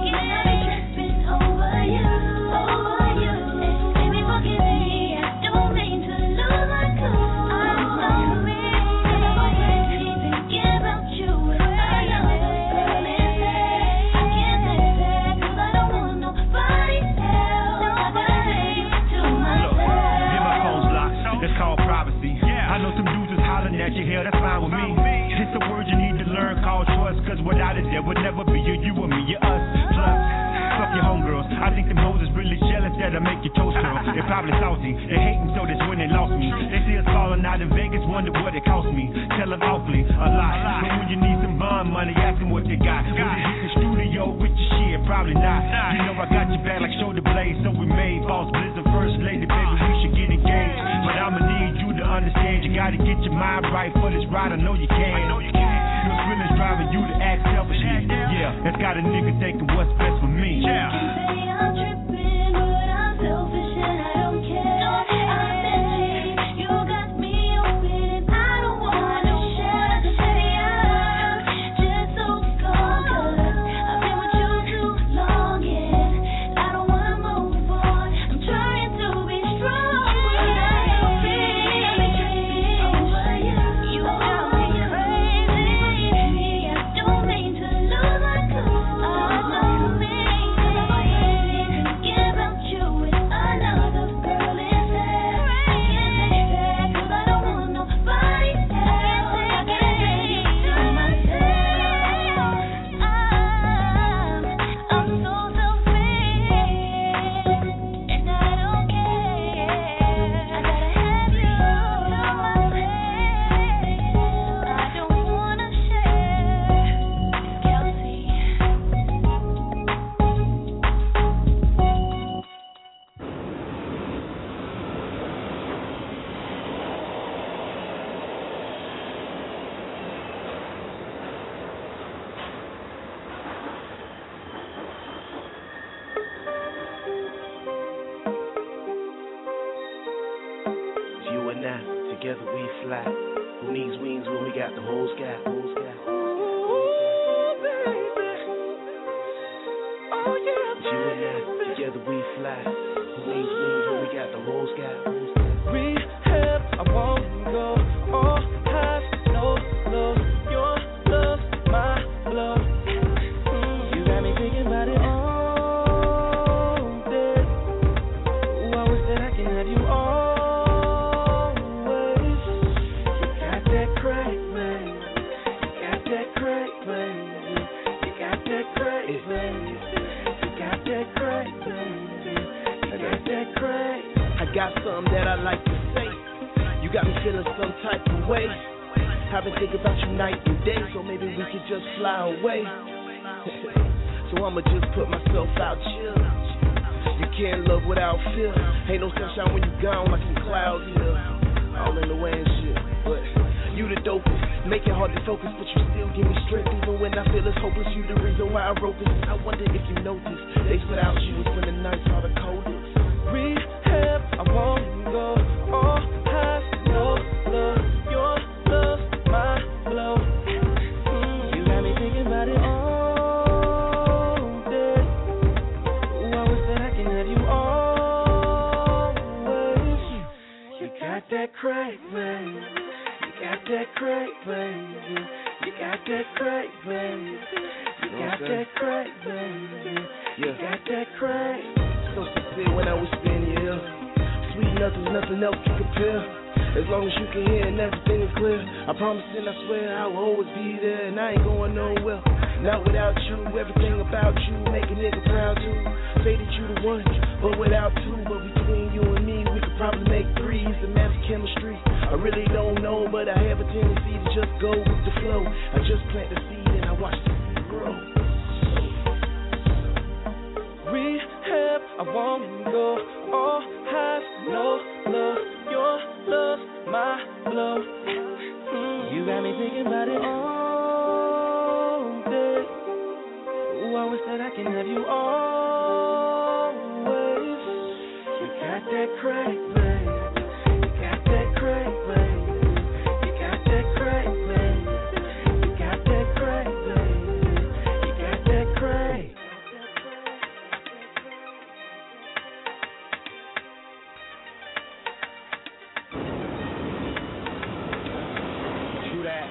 At your hair, that's fine with me. It's a word you need to learn called trust, cause without it there would never be you or me, you're us. Plus, fuck your homegirls. I think them hoes is really jealous that I make your toast girl. They're probably salty. They hating so that's when they lost me. They see us falling out in Vegas, wonder what it cost me. Tell them awfully a lot. But when you need some bond money, ask them what they got. Would it hit the studio with your shit? Probably not. You know I got your back like shoulder blades, so we made Boss Blizzard first lady, baby, we should get engaged. But I'ma need you to understand, you gotta get your mind right for this ride. I know you can. that's got a nigga thinking what's best for me. Yeah. I'm tripping, but I'm selfish and I don't care. I'm messy, you got me open, I don't wanna share. I'm just so gone, 'cause I've been with you too long, and I don't wanna move on. I'm trying to be strong, but I don't feel over you. You got me crazy. I don't mean to lose my cool. I don't mean thinking about you with another girl instead. I can't take that 'cause I don't want nobody else. I can't take it to myself. I'm so selfish, and I don't care. I gotta have you to myself. I don't wanna share. Kelsey. You and I, together we fly. Who needs wings when we got the whole sky? Whole sky. You and I, together we fly. Who needs wings when we got the whole sky? Rehab, I won't go. All highs, no low. Your love, my love. You got me thinking about it all day. Ooh, I wish that I can have you always. You got that crack, baby. You got that crack, baby. You got that crack, baby. You got that crack, baby. You got that crack. I got something that I like to say. You got me feeling some type of way. I've been thinking about you night and day, so maybe we could just fly away. So I'ma just put myself out chill. You can't love without fear. Ain't no sunshine when you gone, like some clouds here. All in the way and shit. But you the dopest, make it hard to focus, but you still give me strength even when I feel it's hopeless. You the reason why I wrote this. I wonder if you noticed, days without you is when the nights are the coldest. Rehab, I won't go. All highs, no low. Your love, my blow. You got me thinking about it all day. Ooh, I wish that I can have you always. You got that crack, baby. You got that crack, baby. You got that crack, baby. You got that crack, baby. You got that crack. So sincere when I was spinning you. Sweet nothing else can compare. As long as you can hear and everything is clear, I promise and I swear I will always be there, and I ain't going nowhere. Not without you, everything about you make a nigga proud too. Say that you the one, but without two, but between you and me, we could probably make three. It's a math chemistry. I really don't know, but I have a tendency to just go with the flow. I just plant the seed and I watch the seed grow. Rehab, I won't go. All highs, no low. Your love, my blow. You got me thinking about it all day. Ooh, I wish that I can have you always. You got that crack, baby. You got that crack, baby. You got that crack, baby. You got that crack, baby. You got that crack. True that.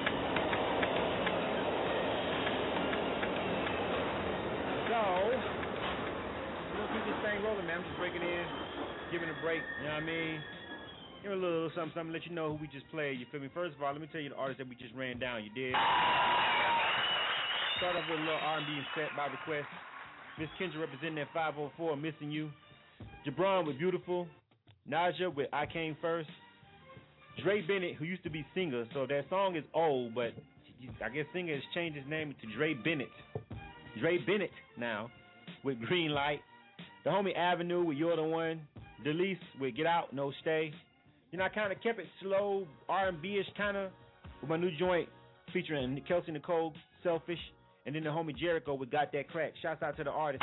So, we'll keep this thing rolling, man. I'm just breaking in, giving a break, you know what I mean? Give a little something, let you know who we just played, you feel me? First of all, let me tell you the artist that we just ran down, you did? Start off with a little R&B and set by request. Miss Kendra representing that 504, Missing You. Jabron with Beautiful. Naja with I Came First. Dre Bennett, who used to be Singer, so that song is old, but I guess Singer has changed his name to Dre Bennett. Dre Bennett now with Green Light. The homie Avenue with You're the One. Delise with Get Out, No Stay. You know, I kind of kept it slow, R&B-ish kind of, with my new joint featuring Kelsey Nicole, Selfish. And then the homie Jericho with Got That Crack. Shouts out to the artist.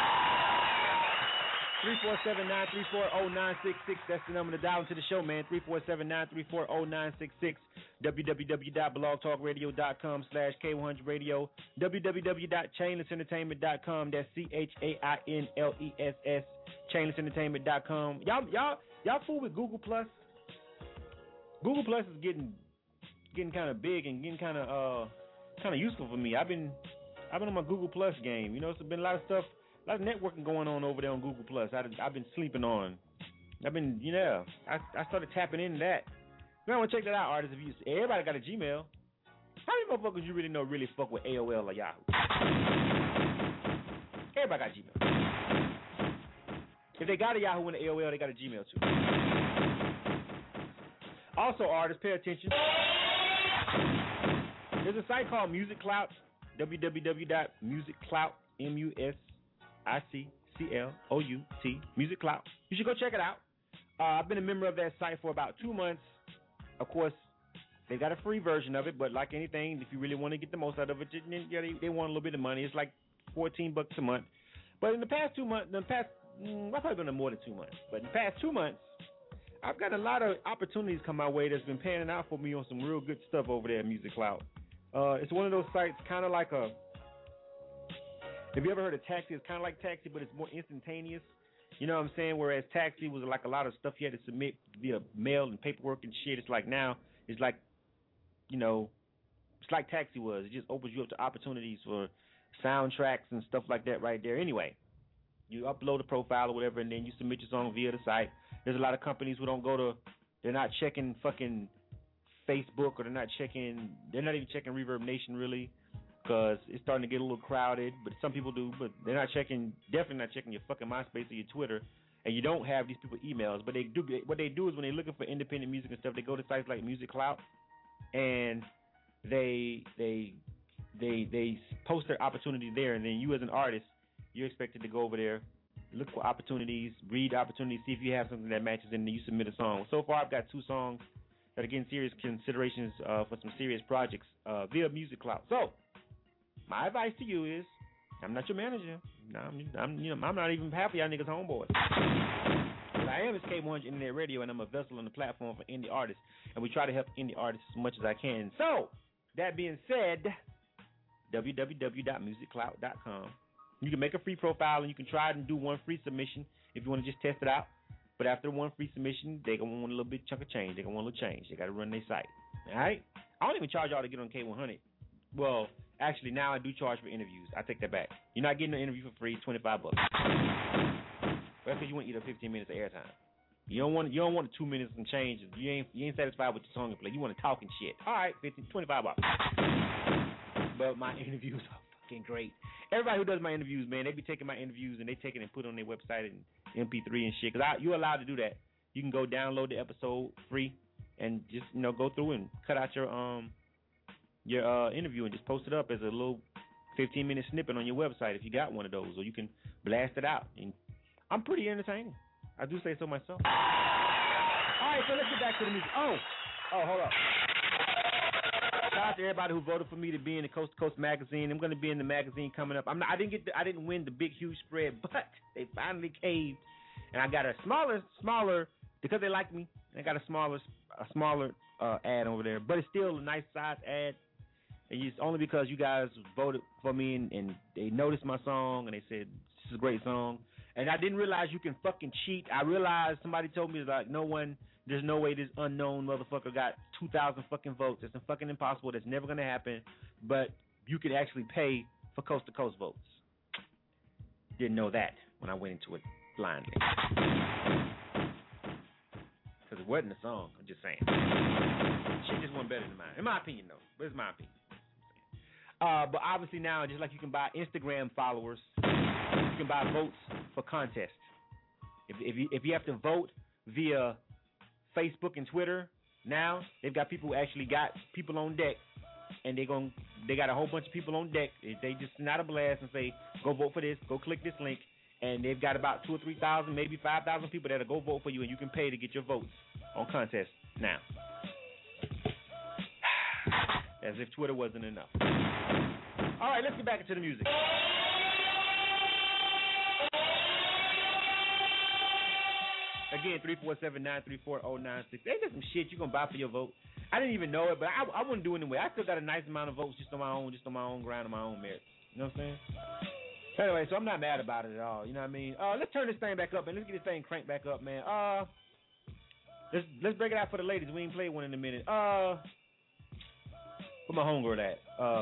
347-934-0966. That's the number to dial into the show, man. 347-934-0966. www.blogtalkradio.com/K100radio. www.chainlessentertainment.com. That's CHAINLESS. Chainlessentertainment.com. Y'all fool with Google Plus? Google Plus is getting kind of big and getting kind of useful for me. I've been on my Google Plus game. You know, it's been a lot of stuff. A lot of networking going on over there on Google Plus. I've been sleeping on. I started tapping into that. You might want to check that out, artists. Everybody got a Gmail. How many motherfuckers you really know really fuck with AOL or Yahoo? Everybody got Gmail. If they got a Yahoo and an AOL, they got a Gmail too. Also, artists, pay attention. There's a site called Music Clout. www.musicclout, MusicClout, Music Clout. You should go check it out. I've been a member of that site for about 2 months. Of course, they got a free version of it, but like anything, if you really want to get the most out of it, they want a little bit of money. It's like $14 a month. But in the past 2 months, I've probably been more than 2 months. But in the past 2 months, I've got a lot of opportunities come my way that's been panning out for me on some real good stuff over there at Music Clout. It's one of those sites, kind of like have you ever heard of Taxi? It's kind of like Taxi, but it's more instantaneous. You know what I'm saying? Whereas Taxi was like a lot of stuff you had to submit via mail and paperwork and shit. It's like now, it's like, you know, it's like Taxi was. It just opens you up to opportunities for soundtracks and stuff like that right there. Anyway, you upload a profile or whatever, and then you submit your song via the site. There's a lot of companies who don't they're not checking fucking Facebook, or they're not even checking Reverb Nation really, because it's starting to get a little crowded. But some people do, but they're definitely not checking your fucking MySpace or your Twitter, and you don't have these people emails. But what they do is when they're looking for independent music and stuff, they go to sites like Music Clout, and they post their opportunity there, and then you as an artist, you're expected to go over there, look for opportunities, read opportunities, see if you have something that matches, and then you submit a song. So far, I've got 2 songs that are getting serious considerations for some serious projects via Music Clout. So, my advice to you is, I'm not your manager. I'm not even half of y'all niggas' homeboys. But I am is K100 Internet Radio, and I'm a vessel on the platform for indie artists, and we try to help indie artists as much as I can. So, that being said, www.musicclout.com. You can make a free profile, and you can try it and do one free submission if you want to just test it out. But after one free submission, they're going to want a little bit chunk of change. They're going to want a little change. They got to run their site. All right? I don't even charge y'all to get on K100. Well, actually, now I do charge for interviews. I take that back. You're not getting an interview for free, $25. Well, that's because you want either 15 minutes of airtime. You don't want the 2 minutes and change. You ain't satisfied with the song and play. You want to talk and shit. All right, $25. But my interviews are fucking great. Everybody who does my interviews, man, they be taking my interviews and they take it and put it on their website and MP3 and shit. Because you're allowed to do that. You can go download the episode free and just go through and cut out your interview and just post it up as a little 15-minute snippet on your website if you got one of those, or you can blast it out. And I'm pretty entertaining. I do say so myself. All right, so let's get back to the music. Oh, hold up. Shout out to everybody who voted for me to be in the Coast to Coast magazine. I'm going to be in the magazine coming up. I didn't win the big huge spread, but they finally caved, and I got a smaller because they like me. And I got a smaller ad over there, but it's still a nice size ad. And it's only because you guys voted for me and they noticed my song and they said this is a great song. And I didn't realize you can fucking cheat. I realized somebody told me like there's no way this unknown motherfucker got 2,000 fucking votes. It's fucking impossible. That's never gonna happen. But you can actually pay for coast to coast votes. Didn't know that when I went into it blindly. Because it wasn't a song. I'm just saying. She just went better than mine. In my opinion, though. But it's my opinion. But obviously now, just like you can buy Instagram followers, you can buy votes for contests. If you have to vote via Facebook and Twitter, now they've got people who actually got people on deck, and they got a whole bunch of people on deck. They just send out a blast and say, go vote for this, go click this link, and they've got about 2,000 or 3,000, maybe 5,000 people that'll go vote for you, and you can pay to get your votes on contests now. As if Twitter wasn't enough. All right, let's get back into the music. Again, 347-934-0968. Ain't that some shit you gonna buy for your vote? I didn't even know it, but I wouldn't do it anyway. I still got a nice amount of votes just on my own ground, on my own merit. You know what I'm saying? Anyway, so I'm not mad about it at all. You know what I mean? Let's turn this thing back up and let's get this thing cranked back up, man. Let's break it out for the ladies. We ain't played one in a minute. Where my homegirl at?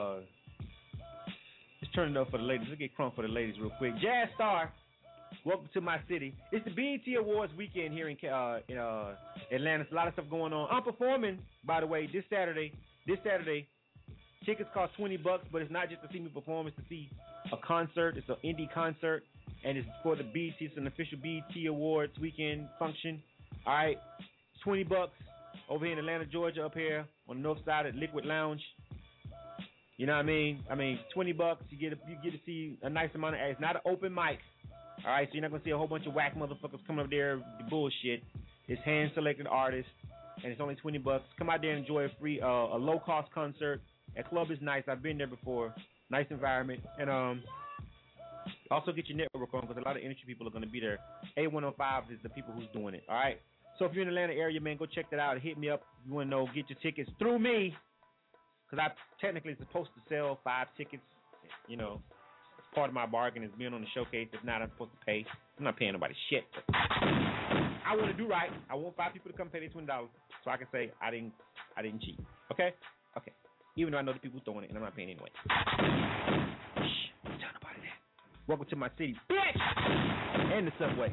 Let's turn it up for the ladies. Let's get crunk for the ladies real quick. Jazz Star, welcome to my city. It's the BET Awards weekend here in Atlanta. There's a lot of stuff going on. I'm performing, by the way, this Saturday. Tickets cost $20, but it's not just to see me perform. It's to see a concert. It's an indie concert, and it's for the BET. It's an official BET Awards weekend function. All right, it's $20 over here in Atlanta, Georgia, up here on the north side at Liquid Lounge. You know what I mean? $20. You get to see a nice amount of. It's not an open mic. All right, so you're not gonna see a whole bunch of whack motherfuckers coming up there with the bullshit. It's hand selected artists, and it's only $20. Come out there and enjoy a free, a low cost concert. That club is nice. I've been there before. Nice environment, and also get your network on because a lot of industry people are gonna be there. A105 is the people who's doing it. All right. So if you're in the Atlanta area, man, go check that out. Hit me up. You want to know, get your tickets through me because I technically supposed to sell 5 tickets. You know, it's part of my bargain is being on the showcase. If not, I'm supposed to pay. I'm not paying nobody shit. I want to do right. I want 5 people to come pay their $20 so I can say I didn't cheat. Okay? Okay. Even though I know the people throwing it and I'm not paying anyway. Shh. Don't tell nobody that. Welcome to my city, bitch! And the subway.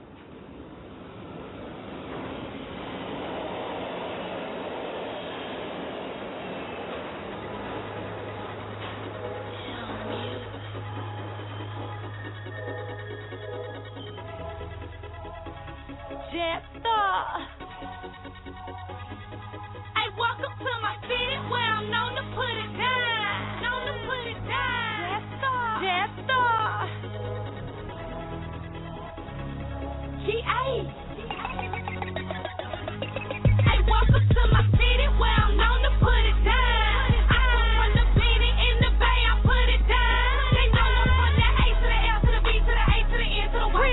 Hey, welcome to my city where I'm known to put it down. Jester. G.A. Hey, welcome to my city where I'm known to put it down. I come from the Benny in the Bay, I put it down. They know I'm from the A to the L to the B to the A to the N to the Y.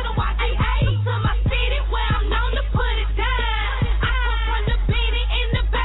To my city where I'm known to put it down. I come from the Benny in the Bay.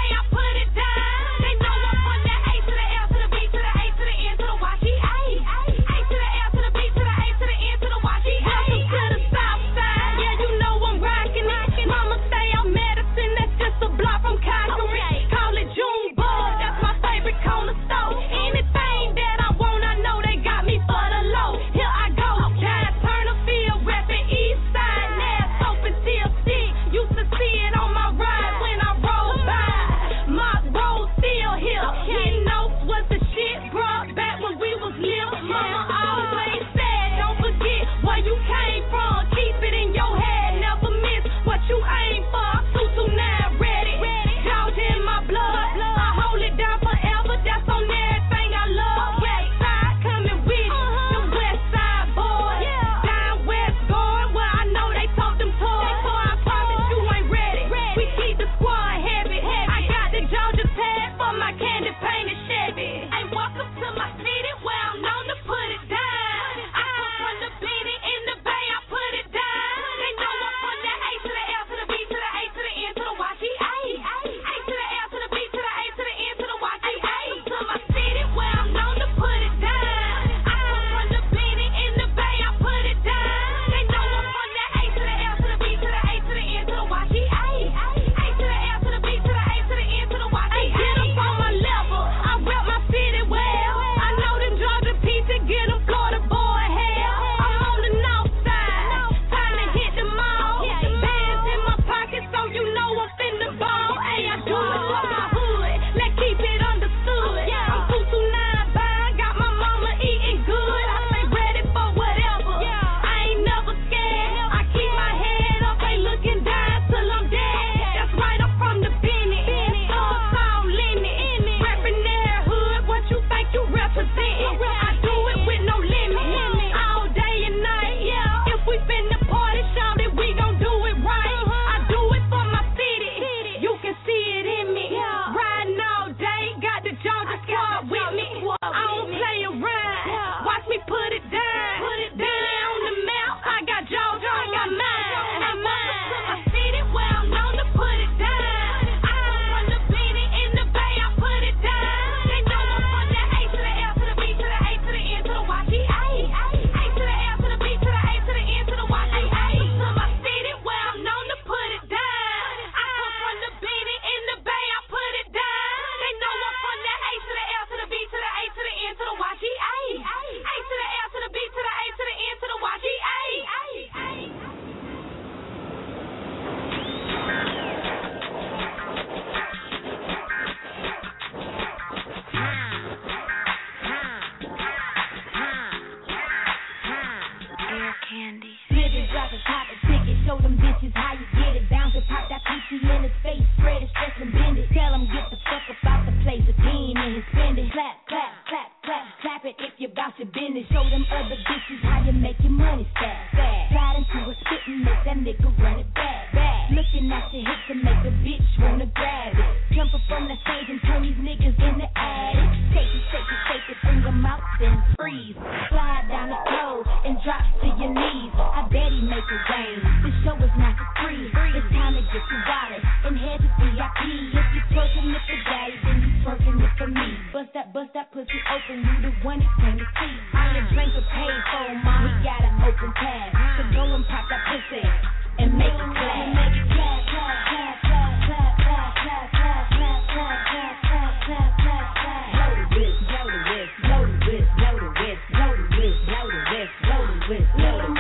and his spending. Clap, clap, clap, clap, clap it if you bout your business. Show them other bitches how you make your money stack. Slide into a spit and make that nigga run it back. Looking at your hips to make a bitch wanna grab it. Jump up on the stage and turn these niggas into addicts. Shake it, bring them out, then freeze. Slide down the floor and drop to your knees. I bet he make it rain. The show is not for free. It's time to get your wallet and head to VIP. If you twerking it for daddy, then you twerking it for me. Bust that pussy open, you the one that came to see. I ain't drink or pay for mom, he got an open tab. So go and pop that pussy and make it clap. Make it clap, clap, clap, clap, clap, clap, clap, clap, clap, clap, clap, clap, clap, clap, clap. Blow the whisk, blow the whisk, blow the whisk, blow the whisk, blow the whisk, blow the whisk, blow the whisk, blow the whisk.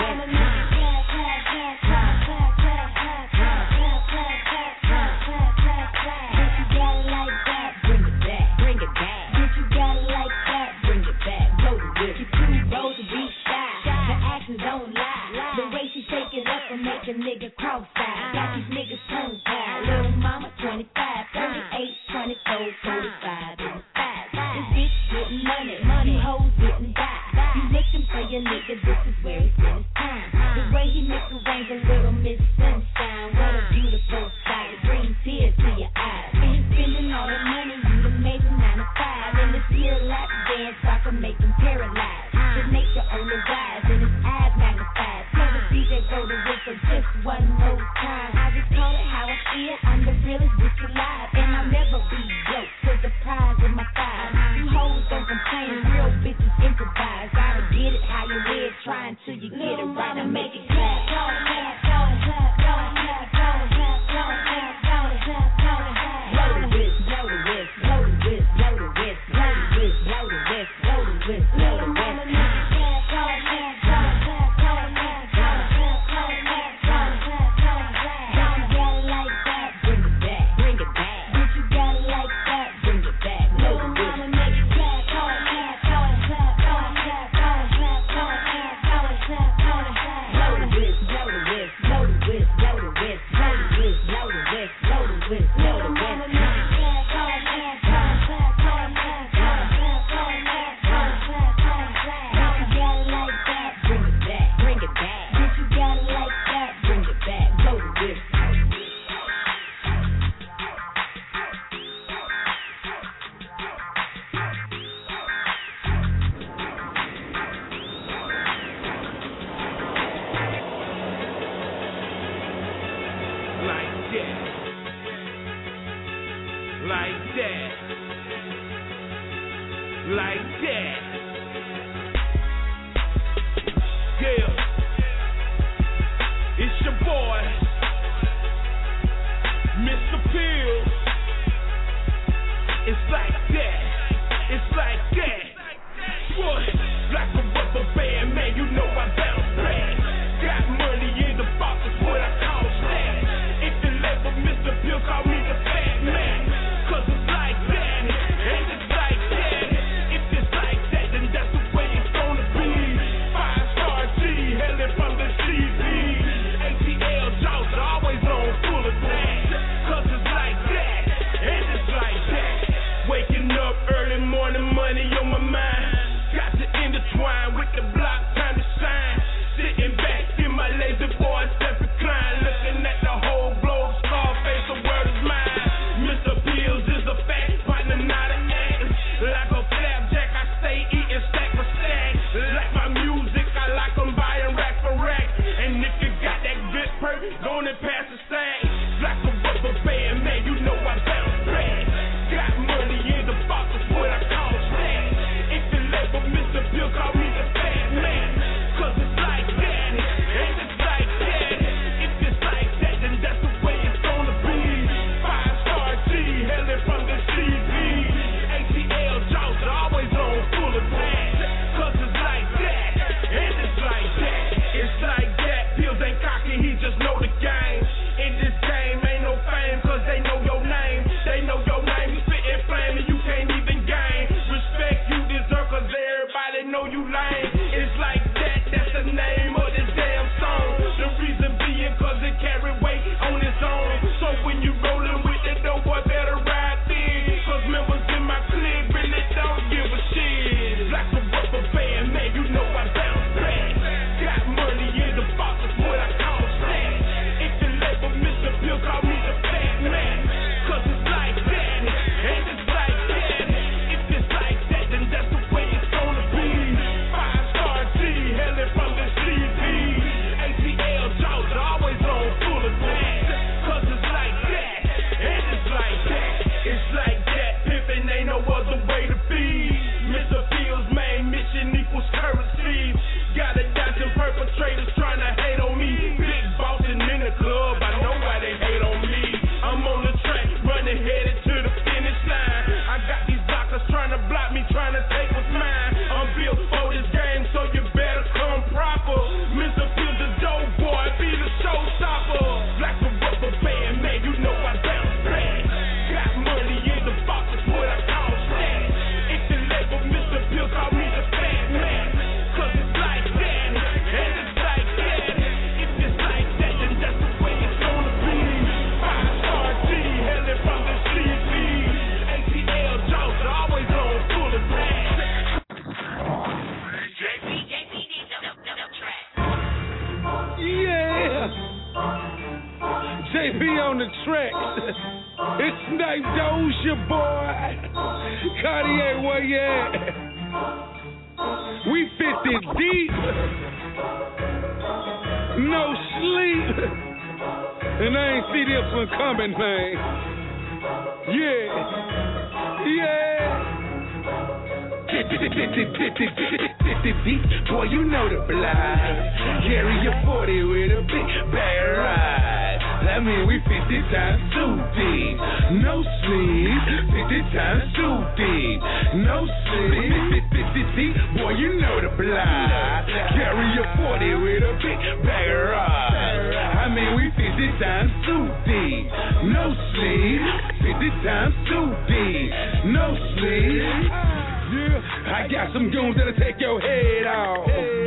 Make a nigga cross-eyed. Got these niggas tongue-tied. Little mama 25, 38, 24, 45, 55. This bitch getting money, you hoes getting die. You looking for your nigga, this is where he spend his time. The way he makes a rain, a little Miss Sunshine. What a beautiful sight, brings tears to your eyes. And you spending all the money, you done made him 9 to 5. And this here lap dance, I can make him paralyzed. Just make your only rise, and his eyes magnified. Tell the DJ go to whistle just one more time. I just call it how I feel, I'm the realest bitch alive. And I'll never be broke, cause the prize in my thighs. You hoes don't complain, real bitches improvise. Gotta get it how you live, try until you get it right and make it clap. Blow the whisk, blow the whisk, blow the whisk, blow the whisk, blow the whisk, blow the whisk, blow the whisk, blow the whisk, blow the whisk, blow the whisk, blow the whisk, blow the whisk, blow the whisk, blow the whisk. If your boy, Cartier, where you at? We 50 deep, no sleep, and I ain't see this one coming, man. Yeah. 50 deep, boy, you know the blind. Carry your 40 with a big bag ride. That mean we 50 times too deep. No sleep, 50 times too deep. No sleep, 50 deep, boy, you know the blind. Carry your 40 with a big bag ride. I mean we 50 times too deep. No sleep, 50 times too deep. No sleep. Yeah, I got some goons that'll take your head off.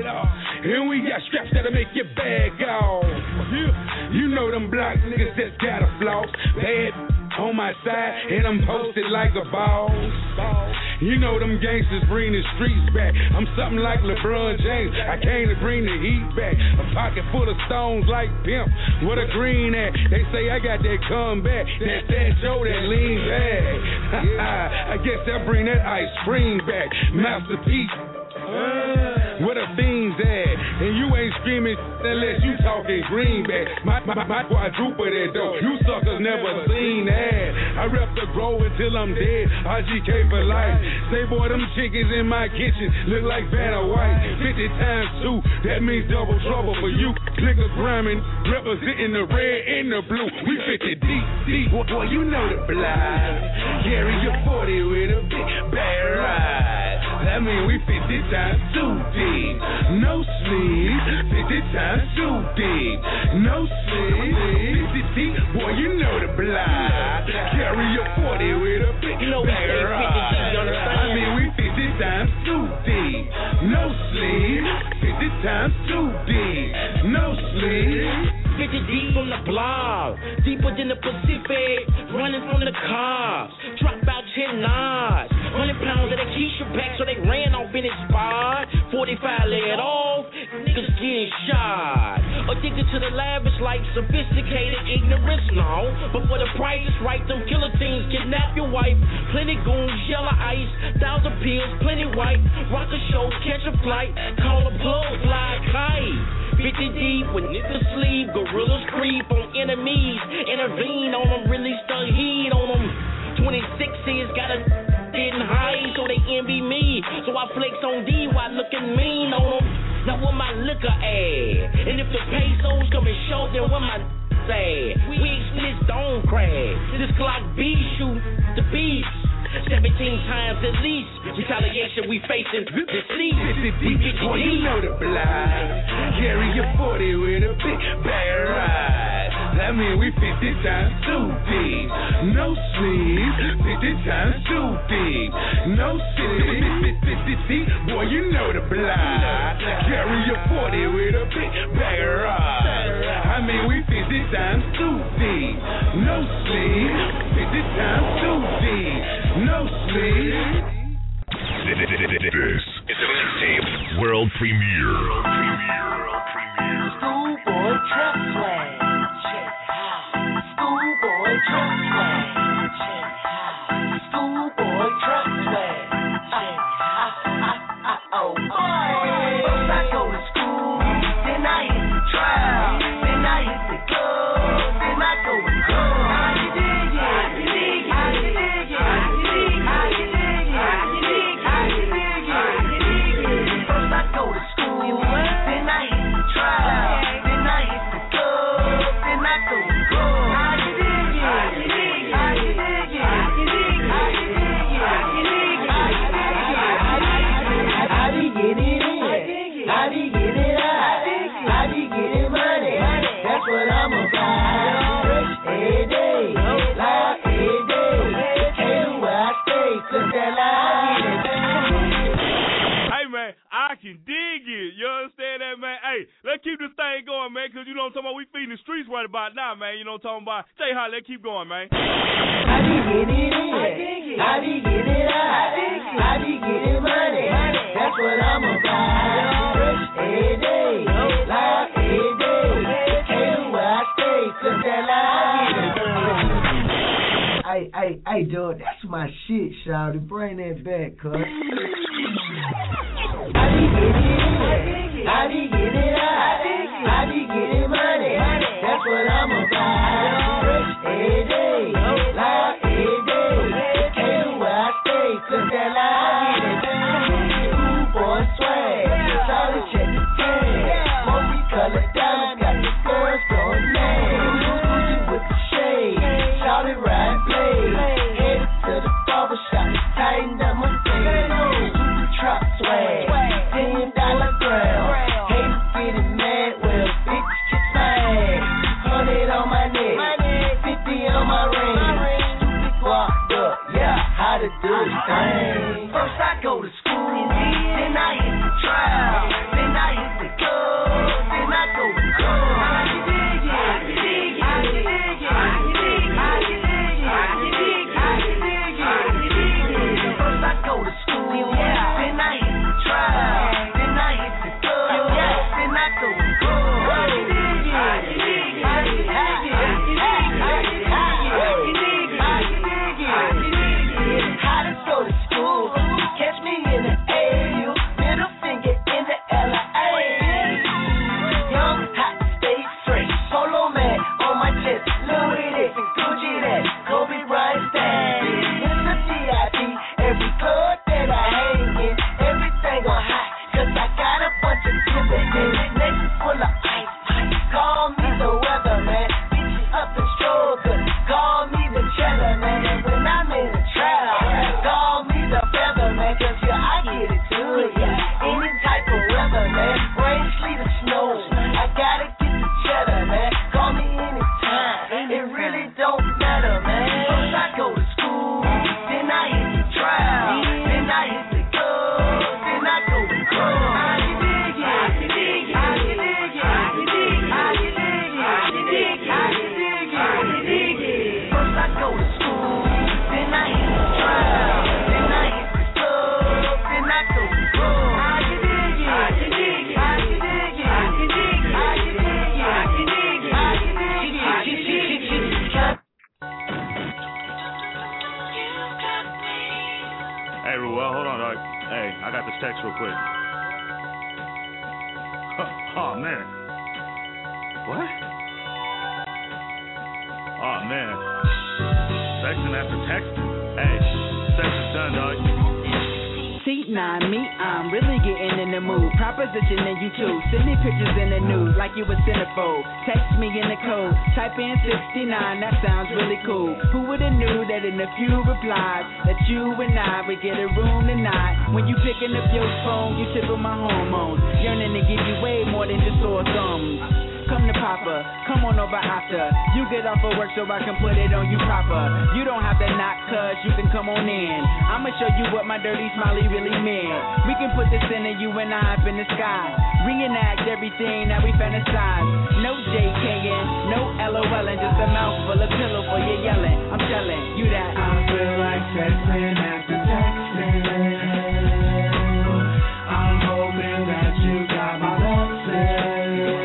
And we got straps that'll make your bag off. Yeah, you know them block niggas that got a floss. Bad on my side, and I'm posted like a boss. You know them gangsters bring the streets back. I'm something like LeBron James. I came to bring the heat back. A pocket full of stones like pimp. What a green at. They say I got that comeback. That show that lean back. I guess they'll bring that ice cream back. Masterpiece. Where the fiends at? And you ain't screaming unless you talking greenback. My quadruple that though. You suckers never seen that. I rep the Grove until I'm dead. RGK for life. Say boy, them chickens in my kitchen look like Vanna White. 50 times 2, that means double trouble for you. Niggas rhyming, representing the red and the blue. We 50 deep. Boy, you know the blind. Carry your 40 with a big bag ride. That mean we 50 times too deep. No sleep, 50 times too deep. No sleep, 50 deep. Boy, you know the blind. Carry your 40 with a big bag ride. I mean we 50 times too deep. No sleep, 50 times too deep. No sleep. 50 deep from the blob, deeper than the Pacific, running from the cops, drop out 10 knots, 100 pounds of that Keisha pack, so they ran off in his spot, 45 let off, niggas getting shot, addicted to the lavish like sophisticated ignorance, no, but for the price is right, them killer teams kidnap your wife, plenty goons, yellow ice, 1,000 pills, plenty white, rock a show, catch a flight, call a plug, fly a kite. 50 deep when niggas sleep, gorillas creep on enemies, intervene on them, release the heat on them. 26s got a getting high, so they envy me. So I flex on D while looking mean on them. Now what my liquor at? And if the pesos come and show, then what my say? We split don't crash. This clock B shoot the beast. 17 times at least. Retaliation we facing deceit. 50 deep, boy, you know the blind. Carry your 40 with a big bag ride. That mean we 50 times too deep. No sleep, 50 times too deep. No sleep, 50 deep, boy, you know the blind. Carry your 40 with a big bag ride. I mean we 50 times too deep. No sleep, 50 times too deep. No sleep. This is a mixtape world premiere. Schoolboy truck swag. Check out. Schoolboy truck swag. Check out. Schoolboy truck swag. Check out. Oh boy. First I go to school, then I hit the trial, then I hit the club, then I go to club. How you dig it? How you dig it? How you dig it? How you dig it? How you dig it? How you dig it? How you dig it? How you dig it? First I go to school, then I hit the trial, then I hit the club, then I go to club. How you dig it? How you dig it? How you dig it? How you dig it? How you dig it? How you dig it? How you dig it? How do you get it in? How do you get it out? How do you get it money? That's what I'm about. Fresh every day, live every day. Hey, where I stay, took that live. Hey man, I can dig it. You understand that, man? Hey, let's keep this thing going, man, because you know what I'm talking about. We feeding the streets right about now, man. You know what I'm talking about. Stay high, let's keep going, man. How do you get it in? How do you get it out? How do you get it money? That's what I'm about. Fresh every day, live every day. Hey, where I stay, took that live. Hey, dude, that's my shit, shawty. Bring that back, cuz. I be getting out. I be getting money. That's what I'm about. Rich every day, loud every day. Can't do where I stay, 'cause that line get it. Ooh, boy, swag. Shawty, check the tag. Multicolored diamonds got the girls going mad. Bougie with the shade. Shawty ride blade. Headed to the barber shop. Tighten up my fade. Super trap swag. $10 ground. Haters getting mad. Well, bitch, kiss my ass. 100 on my neck. 50 on my ring. Stupid guapped up. Yeah, how to do the thing. First I go to school. Then I hit the trial. Then I hit the club. Then I go to club. First I go to school. Then I hit the trial. Then I hit the club. Then I go to club. How to go to school? Catch me in the AU. Middle finger in the LA. Young, hot, stay straight. Polo man on my chest. Louis this and Gucci that. Kobe Bryant stand. It's the VIP. Every club that I hang in. Everything on hot. 'Cause I got a bunch of dividends. Next full of ice. Call me the weatherman. Bitches up and struggle. Call me the cheddar man. And when I'm in the trap, call me the featherman. 'Cause yeah, I get it to ya. Any type of weather, man. Rain, sleet, or snow. I gotta get the cheddar, man. Call me anytime. It really don't matter, man. First I go to school. Then I hit the trial. Then I hit the club. Then I go to club. First I go to school. Then I hit the trial. Then I hit the club. Then I go to club. Hey, Ruel, hold on, dog. Hey, I got this text real quick. Oh, man. What? Oh, man. Texting after texting. Hey, sex is done, dog. T9, me, I'm really getting in the mood. Propositioning you too. Send me pictures in the news like you a centerfold. Text me in the code. Type in 69, that sounds really cool. Who would've knew that in a few replies that you and I would get a room tonight? When you picking up your phone, you tickle my hormones. Yearning to give you way more than just sore thumbs. Come to Papa, come on over after. You get off of work so I can put it on you proper. You don't have to knock, cuz you can come on in. I'ma show you what my dirty smiley really meant. We can put this in and you and I up in the sky. Reenact everything that we fantasize. No JKing, no LOLing, just a mouthful of pillow for your yelling. I'm telling you that I feel like texting after texting. I'm hoping that you got my message.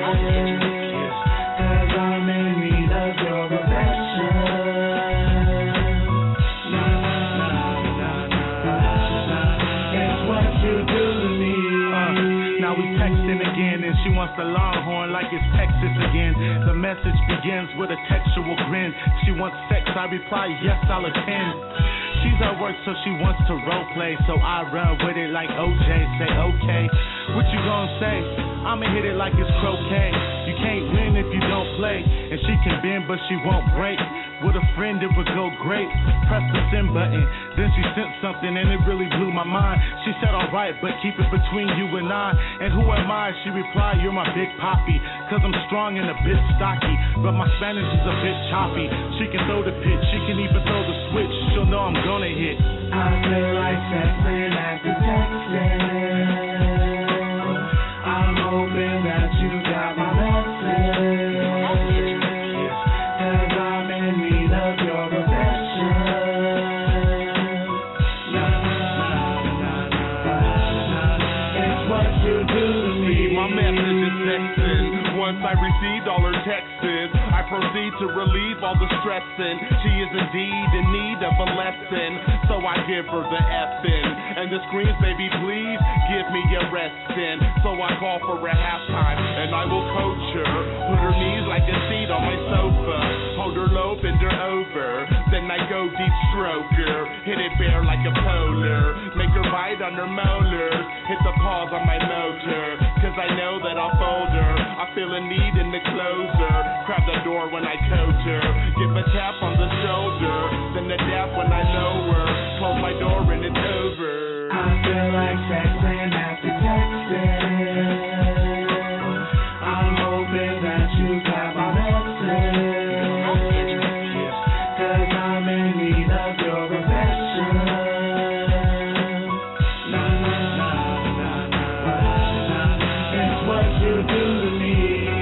She wants the Longhorn like it's Texas again. The message begins with a textual grin. She wants sex, I reply, yes, I'll attend. She's at work, so she wants to role play. So I run with it like OJ, say okay. What you gonna say? I'ma hit it like it's croquet. You can't win if you don't play. And she can bend, but she won't break. With a friend, it would go great. Press the send button. Then she sent something, and it really blew my mind. She said, alright, but keep it between you and I. And who am I? She replied, you're my big poppy. 'Cause I'm strong and a bit stocky. But my Spanish is a bit choppy. She can throw the pitch, she can even throw the switch. She'll know I'm gonna hit. I feel like texting after texting. I'm hoping that you got my message. 'Cause I'm in need of your affection. It's what you do to me. My message is sexing. Once I received all her texts, I proceed to relieve all the stressing. She is indeed in need of a lesson, so I give her the effing. And the screams, baby, please give me a resting. So I call for a halftime, and I will coach her. Put her knees like a seat on my sofa. Hold her low, bend her over. Then I go deep stroke her. Hit it bare like a polar. Make her bite on her molars. Hit the pause on my motor, cause I know that I'll fold her. I feel a need in the closer. Grab the door when I coach her. Give a tap on the shoulder. Then the dap when I lower. Close my door and it's over. I feel like texting after texting. I'm hoping that you got my message, cause I'm in need of your affection. Nah, nah, nah, nah, nah, nah. It's what you do to me.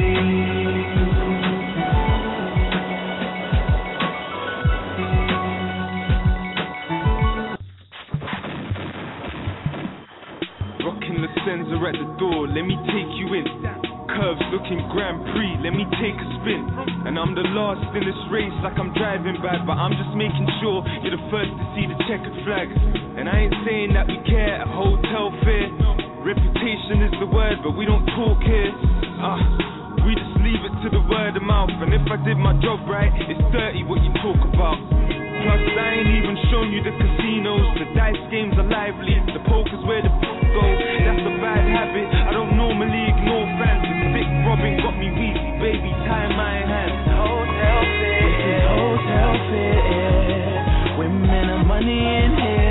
Rocking the Senza at the door, let me take you in. Curves looking Grand Prix, let me take a spin. And I'm the last in this race like I'm driving bad, but I'm just making sure you're the first to see the checkered flag. And I ain't saying that we care at hotel fare. Reputation is the word, but we don't talk here. We just leave it to the word of mouth. And if I did my job right, it's dirty what you talk about. Plus I ain't even shown you the casinos. The dice games are lively, the poker's where the go. That's a bad habit, I don't normally ignore fans. Dick Robin got me wheezy, baby, tie my hands. Hotel fit, this is hotel fit. Women and money in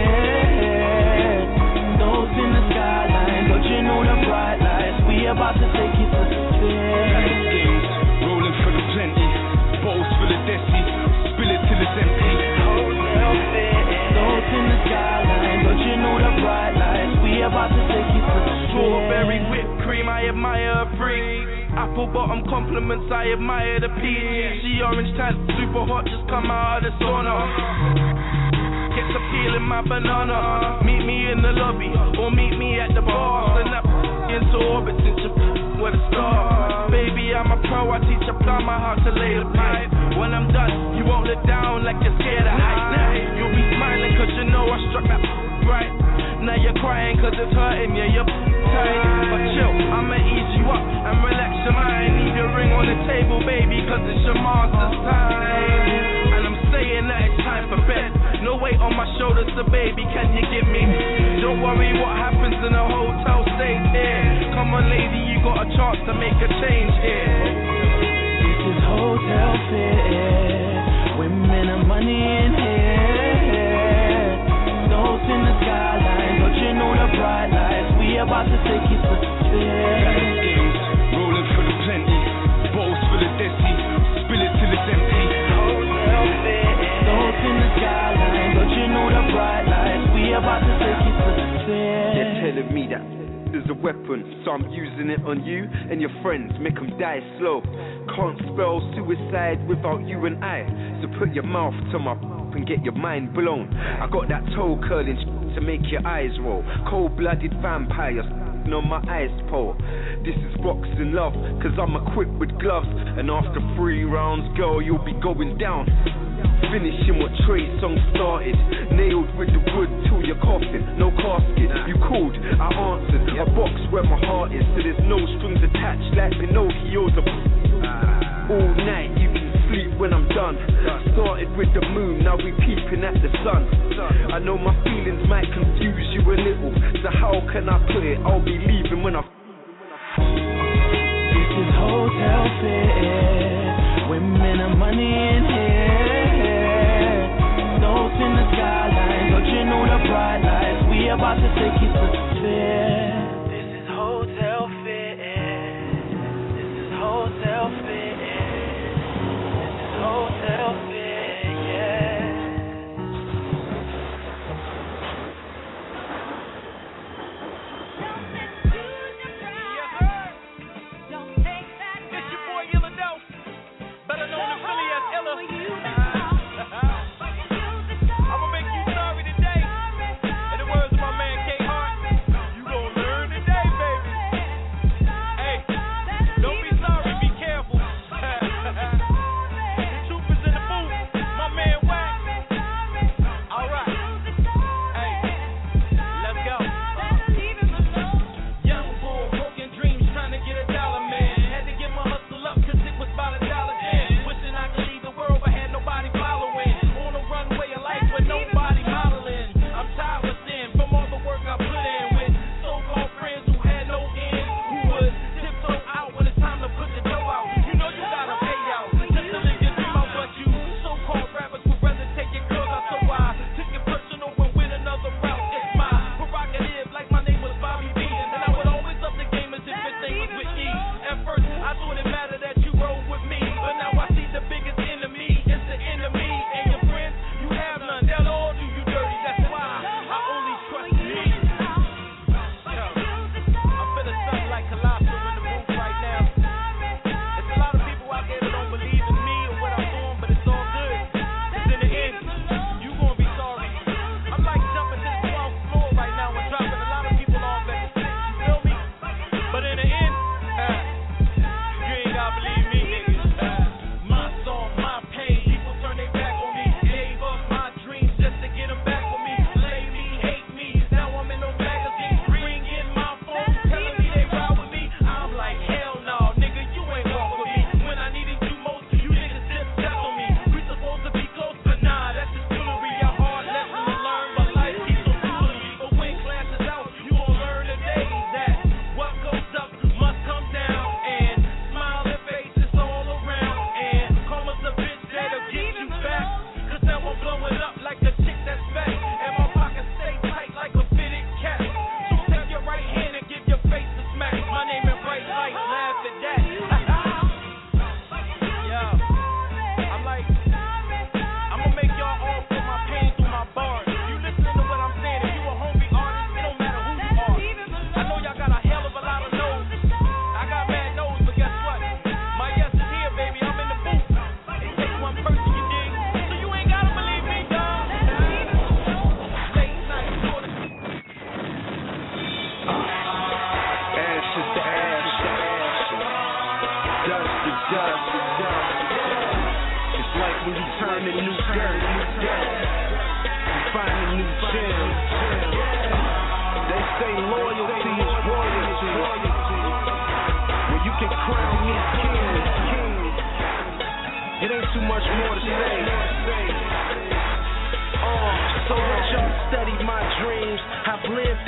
here. Those in the skyline, don't you know the bright lights? We about to take you to the sphere. Dice games, rolling for the plenty. Bowls full of desi, spill it till it's empty. Hotel fit, those in the skyline, don't you know the bright lights? We about to take you to the sphere. Strawberry whipped cream, I admire a freak. Apple bottom compliments, I admire the peach. She orange tan, super hot, just come out of the sauna. Gets a peel in my banana. Meet me in the lobby, or meet me at the bar. Send that into orbit since you're with a star. Baby, I'm a pro, I teach a plumber how to lay the pipe. When I'm done, you won't let down like you're scared of heights. You'll be smiling cause you know I struck that right. Now you're crying cause it's hurting, yeah, you're tight. But chill, I'ma ease you up and relax your mind. Leave your ring on the table, baby, cause it's your master's time. And I'm saying that it's time for bed. No weight on my shoulders, so baby, can you give me? Don't worry what happens in a hotel, stay here. Come on, lady, you got a chance to make a change here. This is hotel fit. Women and money in here. Those in the skyline, don't you know the bright lights? We about to take you to the sphere. Dice games, rolling for the plenty. Bowls full of desi, spill it till it's empty. Hotel fit. Those in the skyline, don't you know the bright lights? We about to take you to the sphere. They're telling me that there's a weapon, so I'm using it on you and your friends, make them die slow. Can't spell suicide without you and I, so put your mouth to my and get your mind blown. I got that toe curling to make your eyes roll. Cold-blooded vampires on my ice pole. This is boxing love, cause I'm equipped with gloves. And after 3 rounds, girl, you'll be going down. Finishing what Trey Songz started. Nailed with the wood till your coffin. No casket, you called, I answered. A box where my heart is, so there's no strings attached like Pinocchio's. All night you can sleep when I'm done. Started with the moon, now we peeping at the sun. I know my feelings might confuse you a little, so how can I put it? I'll be leaving when I. This is hotel fit. Women and money in here. Those in the skyline, don't you know the bright lights? We about to take you to the sphere. This is hotel fit. This is hotel fit. Hotel fit, yeah.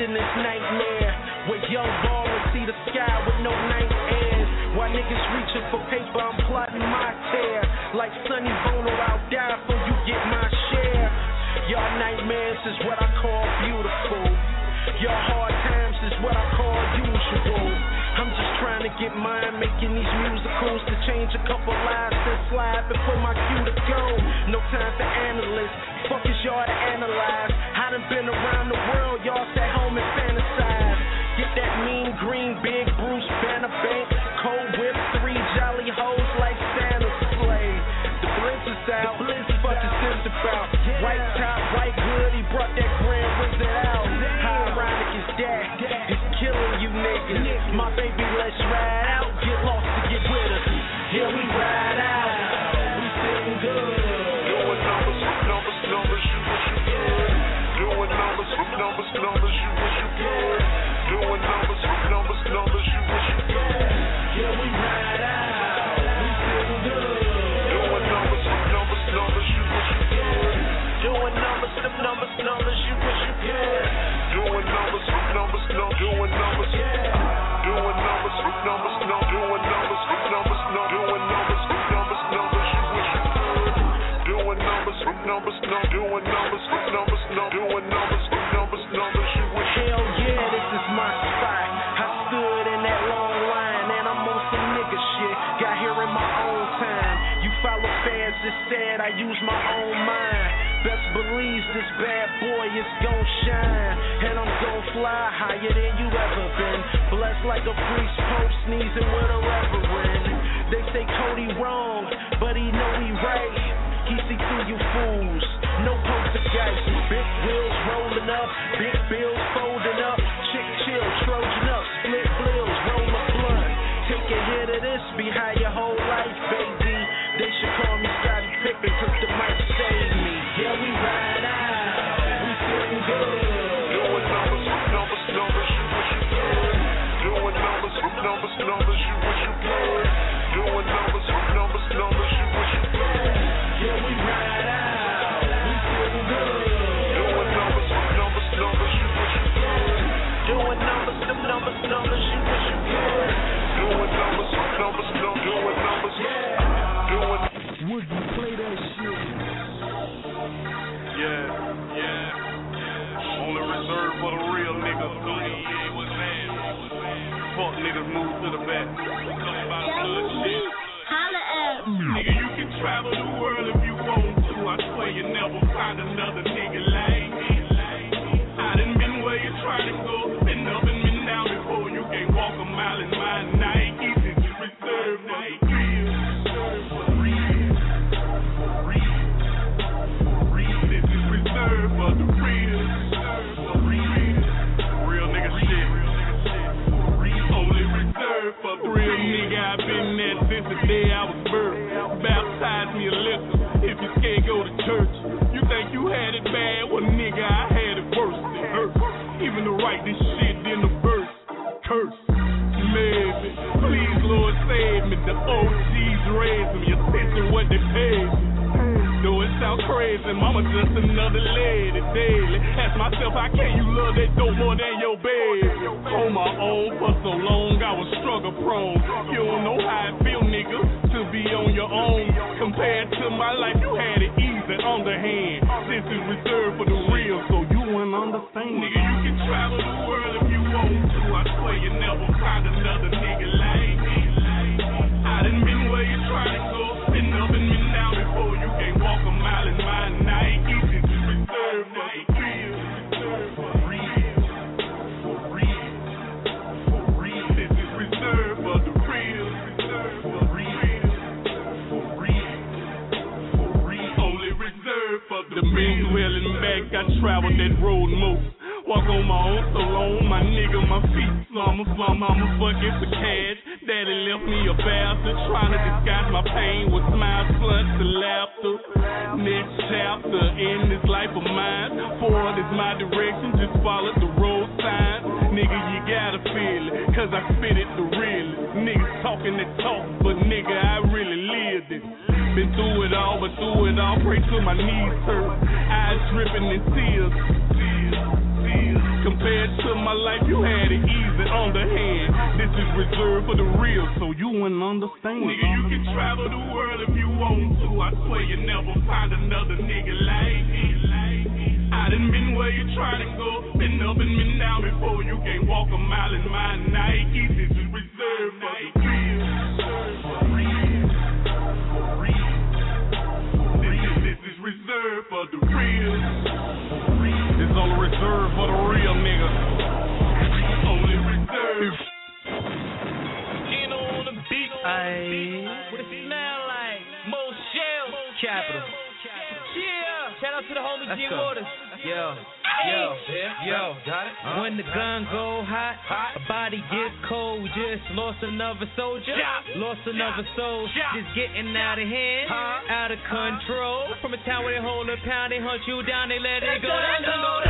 in this nightmare where young ballers see the sky with no night airs. While niggas reaching for paper, I'm plotting my tear. Like Sonny Bono, I'll die before you get my share. Y'all nightmares is what I call beautiful. Y'all hard times is what I call usual. I'm just trying to get mine, making these musicals to change a couple lives, then slide before my cue to go. No time for analysts, fuck is y'all to analyze. I done been around the world, y'all sat home and fantasize. Get that mean green, big Bruce Banner bank, cold whip, 3 jolly hoes like Santa's sleigh. The blitz is out, fuck is this about? White top, white hood, he brought that Grand Wizard out. How ironic is that? It's killing you niggas. My baby, let's ride out, get lost to get with us. Yeah, we ride out, we sitting good. Doing numbers, you what you good. Doing numbers, you what you good. Doing numbers, you what you good. Yeah, we ride out, we sitting good. Doing numbers, you what you good. Doing numbers, you what you good. Doing numbers, doing numbers. Doing numbers, doing numbers, doing numbers, you what you good. Doing numbers, doing numbers, you what you Hell yeah, this is my spot. I stood in that long line and I'm on some nigga shit. Got here in my own time. You follow fans instead, I use my own mind. Best believe this bad boy is gon' shine. And I'm gon' fly higher than you ever been. Blessed like a priest, pope sneezing with a reverend. They say Cody wrong, but he know he right. He see through you fools, no poltergeist. Big wheels rolling up, big bills folding up. Chick chill, Trojan up, split bills, roll a blunt. Take a hit of this behind your whole life, baby. They should call me Scottie Pippen, cause the mic saved me. Yeah, we ride out, we sitting good. Doing numbers, you what you good. Doing numbers, you what you good. Doing numbers, you what you good. Yeah, we ride out, we sitting good. Doing numbers, you what you good. Doing numbers, you what you good. Doing numbers, doing numbers. Doing. Would you play that shit? Yeah. Only reserved for the real niggas. Fuck niggas move to the back. Holla at Nigga, you can travel the world if you want to. I swear you never find another nigga like me. I done been where you trying to go. Been up and been down before. You can't walk a mile in my Nike. This is reserved for the real. This is reserved for the real. Real nigga shit. Only reserved for the real nigga. I've been there since the day I was birthed. Baptize me a liquor. If you scared, go to church. You think you had it bad? Well, nigga, I had it worse than hurt. Even to write this shit in the verse. Curse. Maybe. Please, Lord, save me. The OGs raised me. Attention what they paid me. Though it sounds crazy, mama just another lady daily. Ask myself, how can you love that dope more than your baby? On my own for so long, I was struggle prone. You don't know how it feel, nigga, to be on your own. Compared to my life, you had it easy on the hand. This is reserved for the real, so you wouldn't understand. Nigga, you can travel the world if you want to. I swear you never find another nigga like me. I done been where you trying to go. Been up and been down before. You can't walk a mile in my Nike. This is reserved for the real. This is reserved for the real. Only reserved for the been dwelling back. I traveled that road most. Walk on my own so long, my nigga, my feet slumber, I'ma bucket for cash. Daddy left me a bastard, trying to disguise my pain with smiles, blunts, and laughter. Next chapter in this life of mine, forward is my direction, just follow the road sign. Nigga, you gotta feel it, cause I spit it the realest. Niggas talking that talk, but nigga, I really lived it. Been through it all, but through it all, pray till my knees hurt. Eyes dripping in tears. Compared to life, you had it easy on the hand. This is reserved for the real, so you wouldn't understand. Nigga, you can travel the world if you want to. I swear you never find another nigga like me. I done been where you trying to go, been up and been down before. You can't walk a mile in my Nike. This is reserved for the real. This is reserved for the real. It's only reserved for the real nigga. Only reserved. In on the beat. Aye. What it smell like? Moshell. Capital. Yeah. Shout out to the homie G Waters. Yo. Got it. When the gun go hot, a body get cold. We just lost another soldier, lost another soul. Just getting out of hand, out of control. From a town where they hold a pound, they hunt you down, they let it go. That gun go,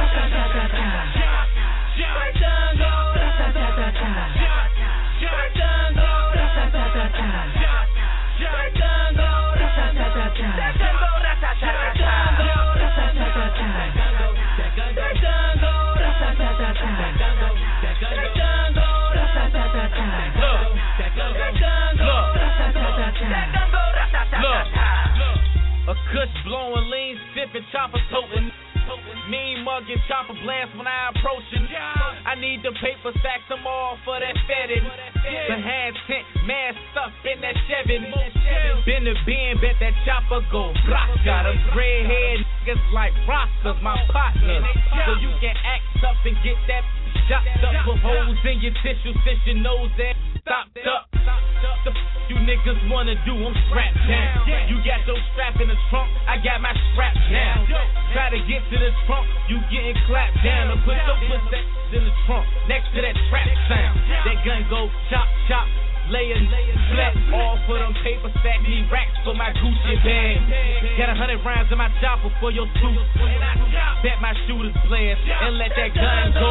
a kush blowing, lean, sipping, chopper toting. Mean mugging, chopper blast when I approach it. I need the paper stacks them all for that fetid. The hand tent, mad stuff in that Chevy. Been the bin, bet that chopper go rock. Got them red head niggas like rosters, my partners. So you can act tough and get that chopped up. Put holes in your tissue since your nose that stopped up. The you niggas wanna do, I'm strapped down. You got your strap in the trunk, I got my strap down. Try to get to the trunk, you getting clapped down. Or put your pussy in the trunk, next to that trap sound. That gun go chop, chop, laying flat. All for them paper stack, need racks for my Gucci bag. Got 100 rounds in my chopper for your tooth. Bet my shooters blast and let that gun go.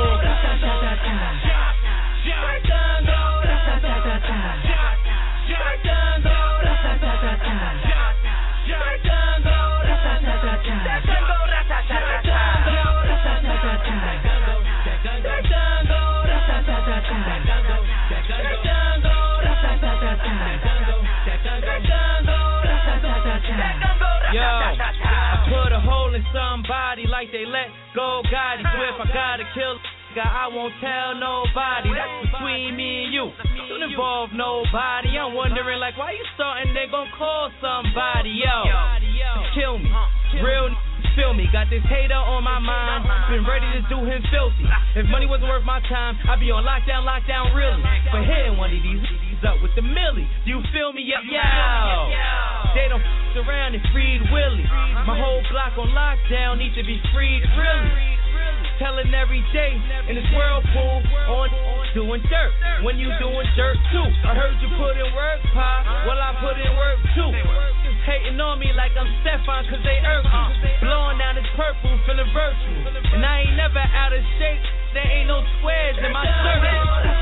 Yo, I put a hole in somebody like they let go Gotti. So if I gotta kill I won't tell nobody. That's between me and you. Don't involve nobody. I'm wondering like why you starting, they gon' call somebody. Yo, kill me. Real feel me. Got this hater on my mind. Been ready to do him filthy. If money wasn't worth my time, I'd be on lockdown really. For hitting one of these up with the millie. Do you feel me? Yo. They don't f around and freed Willie. My whole block on lockdown needs to be freed really. Telling every day in this whirlpool on doing dirt. When you doing dirt too. I heard you put in work, Pa. Well, I put in work too. Just hating on me like I'm Stefan cause they irk me. Blowing down this purple, feeling virtual. And I ain't never out of shape. There ain't no squares in my circle.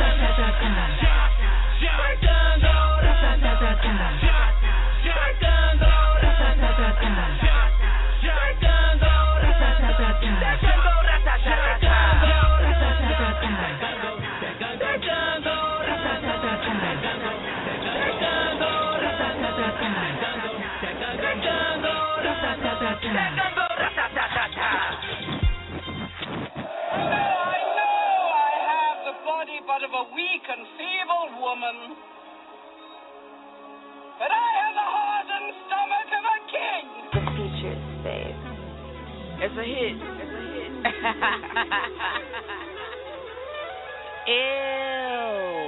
Of a weak and feeble woman, but I have the heart and stomach of a king. The featured babe. It's a hit. Ew.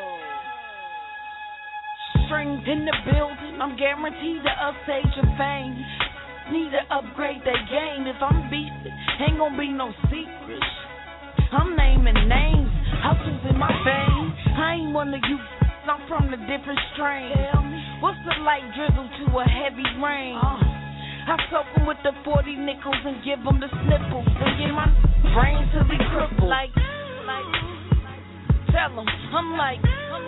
Strings in the building, I'm guaranteed to upstage your fame. Need to upgrade their game. If I'm beefing, ain't gonna be no secrets. I'm naming names, hustles in my veins. I ain't one of you, I'm from the different strain. What's the light drizzle to a heavy rain? I soak them with the 40 nickels and give them the snipples. And get my brain to be crippled. Like, tell them, I'm like,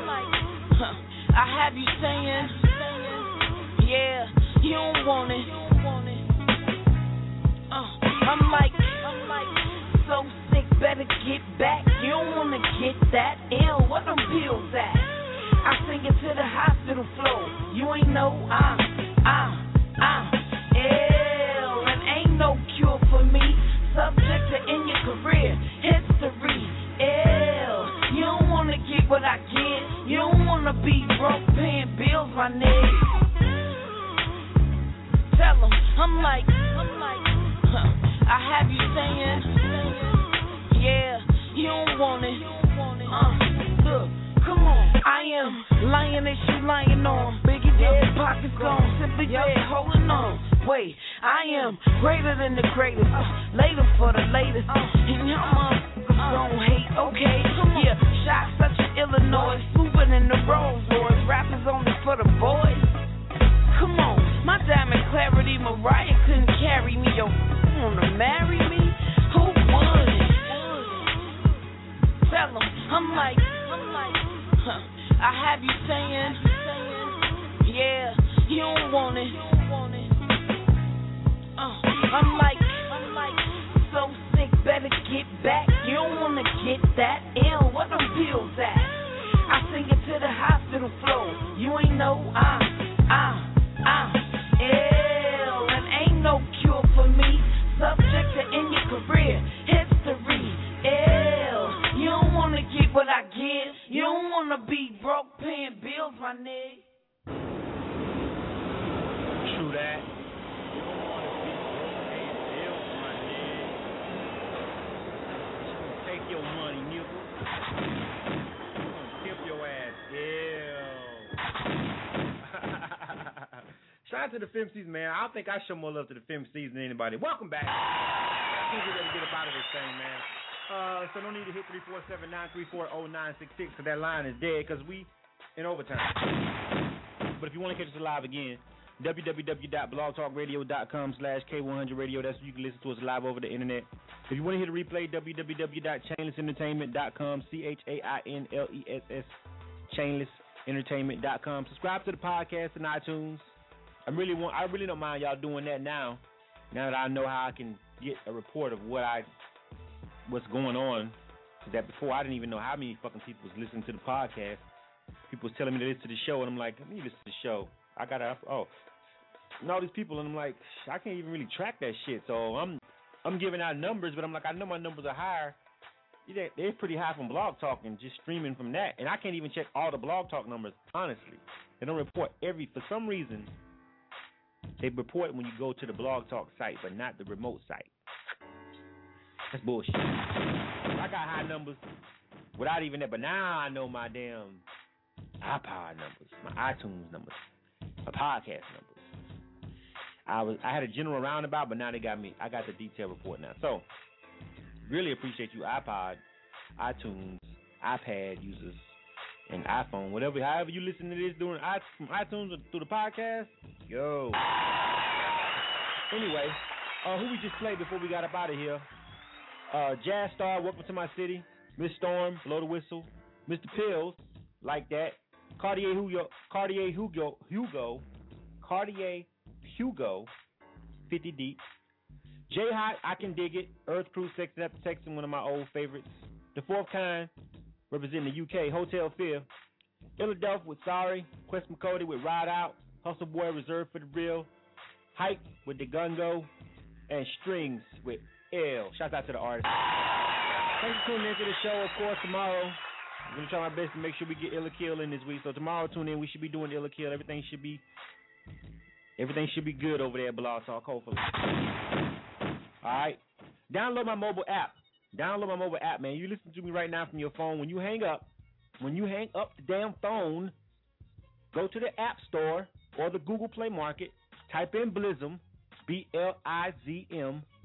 I have you saying, yeah, you don't want it. I'm like, so sick, better get back. You don't wanna get that ill? What them pills at? I sing it to the hospital floor. You ain't know I'm ill, and ain't no cure for me. Subject to end your career, history ill. You don't wanna get what I get. You don't wanna be broke paying bills, my nigga. Tell 'em, I'm like, I have you saying, yeah, you don't want it. Look, come on. I am lying that you lying on. Biggie dead, pockets gone, simply dead, holding on. Wait, I am greater than the greatest, later for the latest. And y'all motherfuckers don't hate, okay? Yeah, shots such in Illinois, swooping in the Rolls Royce. Rappers only for the boys. Come on, my diamond clarity, Mariah couldn't carry me. Yo, you wanna marry me? Who would? Tell 'em, I'm like, I have you saying, yeah, you don't want it. I'm like, so sick, better get back. You don't wanna get that ill. What them pills at? I sing it to the hospital floor. You ain't know I'm ill, and ain't no cure for me. Subject to end your career, history ill. You don't wanna get what I get. You don't wanna be broke paying bills, my nigga. True that. You don't wanna be broke paying bills, my nigga. You gonna take your money, nigga. You gonna tip your ass. Shout out to the film season, man. I don't think I show more love to the film season than anybody. Welcome back. I think we're ready to get up out of this thing, man. So no need to hit 347-934-0966 because that line is dead because we in overtime. But if you want to catch us live again, www.blogtalkradio.com/K100radio. That's where you can listen to us live over the internet. If you want to hear the replay, www.chainlessentertainment.com, CHAINLESS, chainlessentertainment.com. Subscribe to the podcast on iTunes. I really don't mind y'all doing that now that I know how I can get a report of what's going on. That before I didn't even know how many fucking people was listening to the podcast. People was telling me to listen to the show, and I'm like, let me listen to the show. I got and all these people, and I'm like, I can't even really track that shit. So I'm giving out numbers, but I'm like, I know my numbers are higher. They're pretty high from Blog Talk and just streaming from that, and I can't even check all the Blog Talk numbers. Honestly, they don't report for some reason. They report when you go to the Blog Talk site, but not the remote site. That's bullshit. I got high numbers without even that, but now I know my damn iPod numbers, my iTunes numbers, my podcast numbers. I had a general roundabout, but now they got me. I got the detailed report now. So, really appreciate you, iPod, iTunes, iPad users, and iPhone, however you listen to this from iTunes or through the podcast. Yo. Anyway, who we just played before we got up out of here? Jazz Star, Welcome to My City. Miss Storm, Blow the Whistle. Mr. Pills, Like That. Cartier Hugo, 50 Deep. J-Hot, I Can Dig It. Earth Crew, Sex After Texting, one of my old favorites. The Fourth Kind, representing the UK. Hotel Fear. Philadelphia with Sorry. Quest McCody with Ride Out. Hustle Boy, Reserved for the Real. Hype with The Gungo. And Strings with L. Shout out to the artist. Thanks for tuning into the show. Of course, tomorrow I'm going to try my best to make sure we get Illa Kill in this week. So tomorrow, tune in. We should be doing Illa Kill. Everything should be good over there at Blog Talk, hopefully. All right. Download my mobile app. Man. You listen to me right now from your phone. When you hang up the damn phone, go to the App Store or the Google Play Market. Type in Blizzum, BLIZM,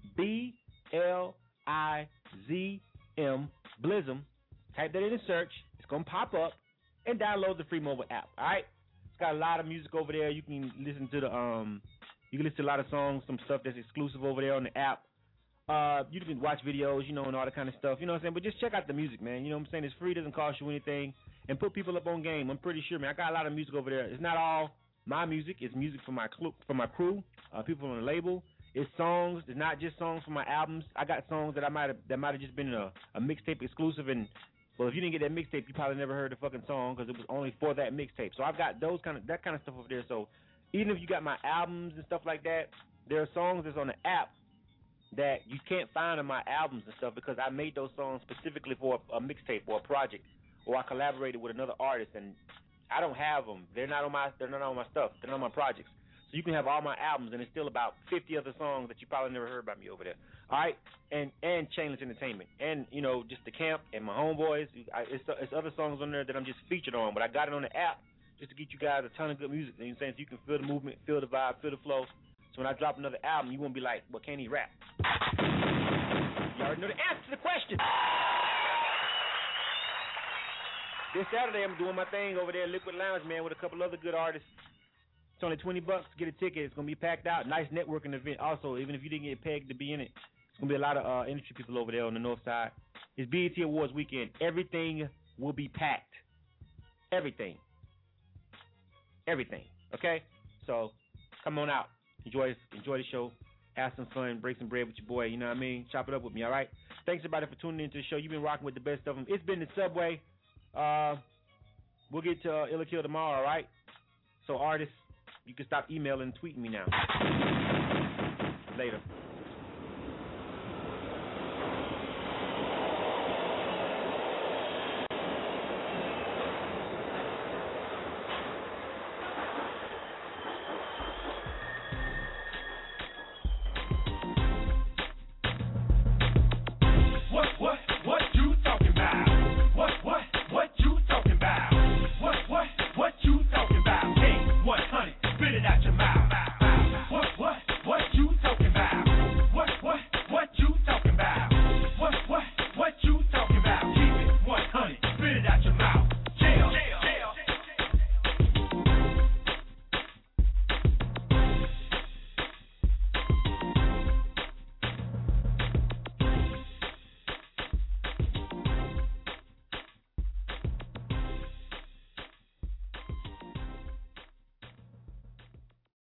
BLIZM, Blizzum. Type that in the search. It's going to pop up, and download the free mobile app. All right? It's got a lot of music over there. You can listen to a lot of songs, some stuff that's exclusive over there on the app. You can watch videos, and all that kind of stuff. You know what I'm saying? But just check out the music, man. You know what I'm saying? It's free, doesn't cost you anything, and put people up on game. I'm pretty sure, man. I got a lot of music over there. It's not all my music. It's music for my crew, people on the label. It's songs. It's not just songs from my albums. I got songs that might have just been a mixtape exclusive, and Well, if you didn't get that mixtape, you probably never heard the fucking song because it was only for that mixtape. So I've got that kind of stuff over there. So even if you got my albums and stuff like that, there are songs that's on the app that you can't find on my albums and stuff because I made those songs specifically for a mixtape or a project, or I collaborated with another artist, and I don't have them. They're not on my stuff. They're not on my projects. So you can have all my albums, and it's still about 50 other songs that you probably never heard about me over there. All right, and Chainless Entertainment, and just the camp and my homeboys. It's other songs on there that I'm just featured on, but I got it on the app just to get you guys a ton of good music. You know what I'm saying? So you can feel the movement, feel the vibe, feel the flow. So when I drop another album, you won't be like, well, can he rap? You already know the answer to the question. This Saturday, I'm doing my thing over there at Liquid Lounge, man, with a couple other good artists. It's only $20 to get a ticket. It's going to be packed out. Nice networking event. Also, even if you didn't get pegged to be in it, it's going to be a lot of industry people over there on the north side. It's BET Awards weekend. Everything will be packed. Everything. Okay? So, come on out. Enjoy the show. Have some fun. Break some bread with your boy. You know what I mean? Chop it up with me, all right? Thanks, everybody, for tuning into the show. You've been rocking with the best of them. It's been the Subway. We'll get to Illa Kill tomorrow, all right? So, artists, you can stop emailing and tweeting me now. Later.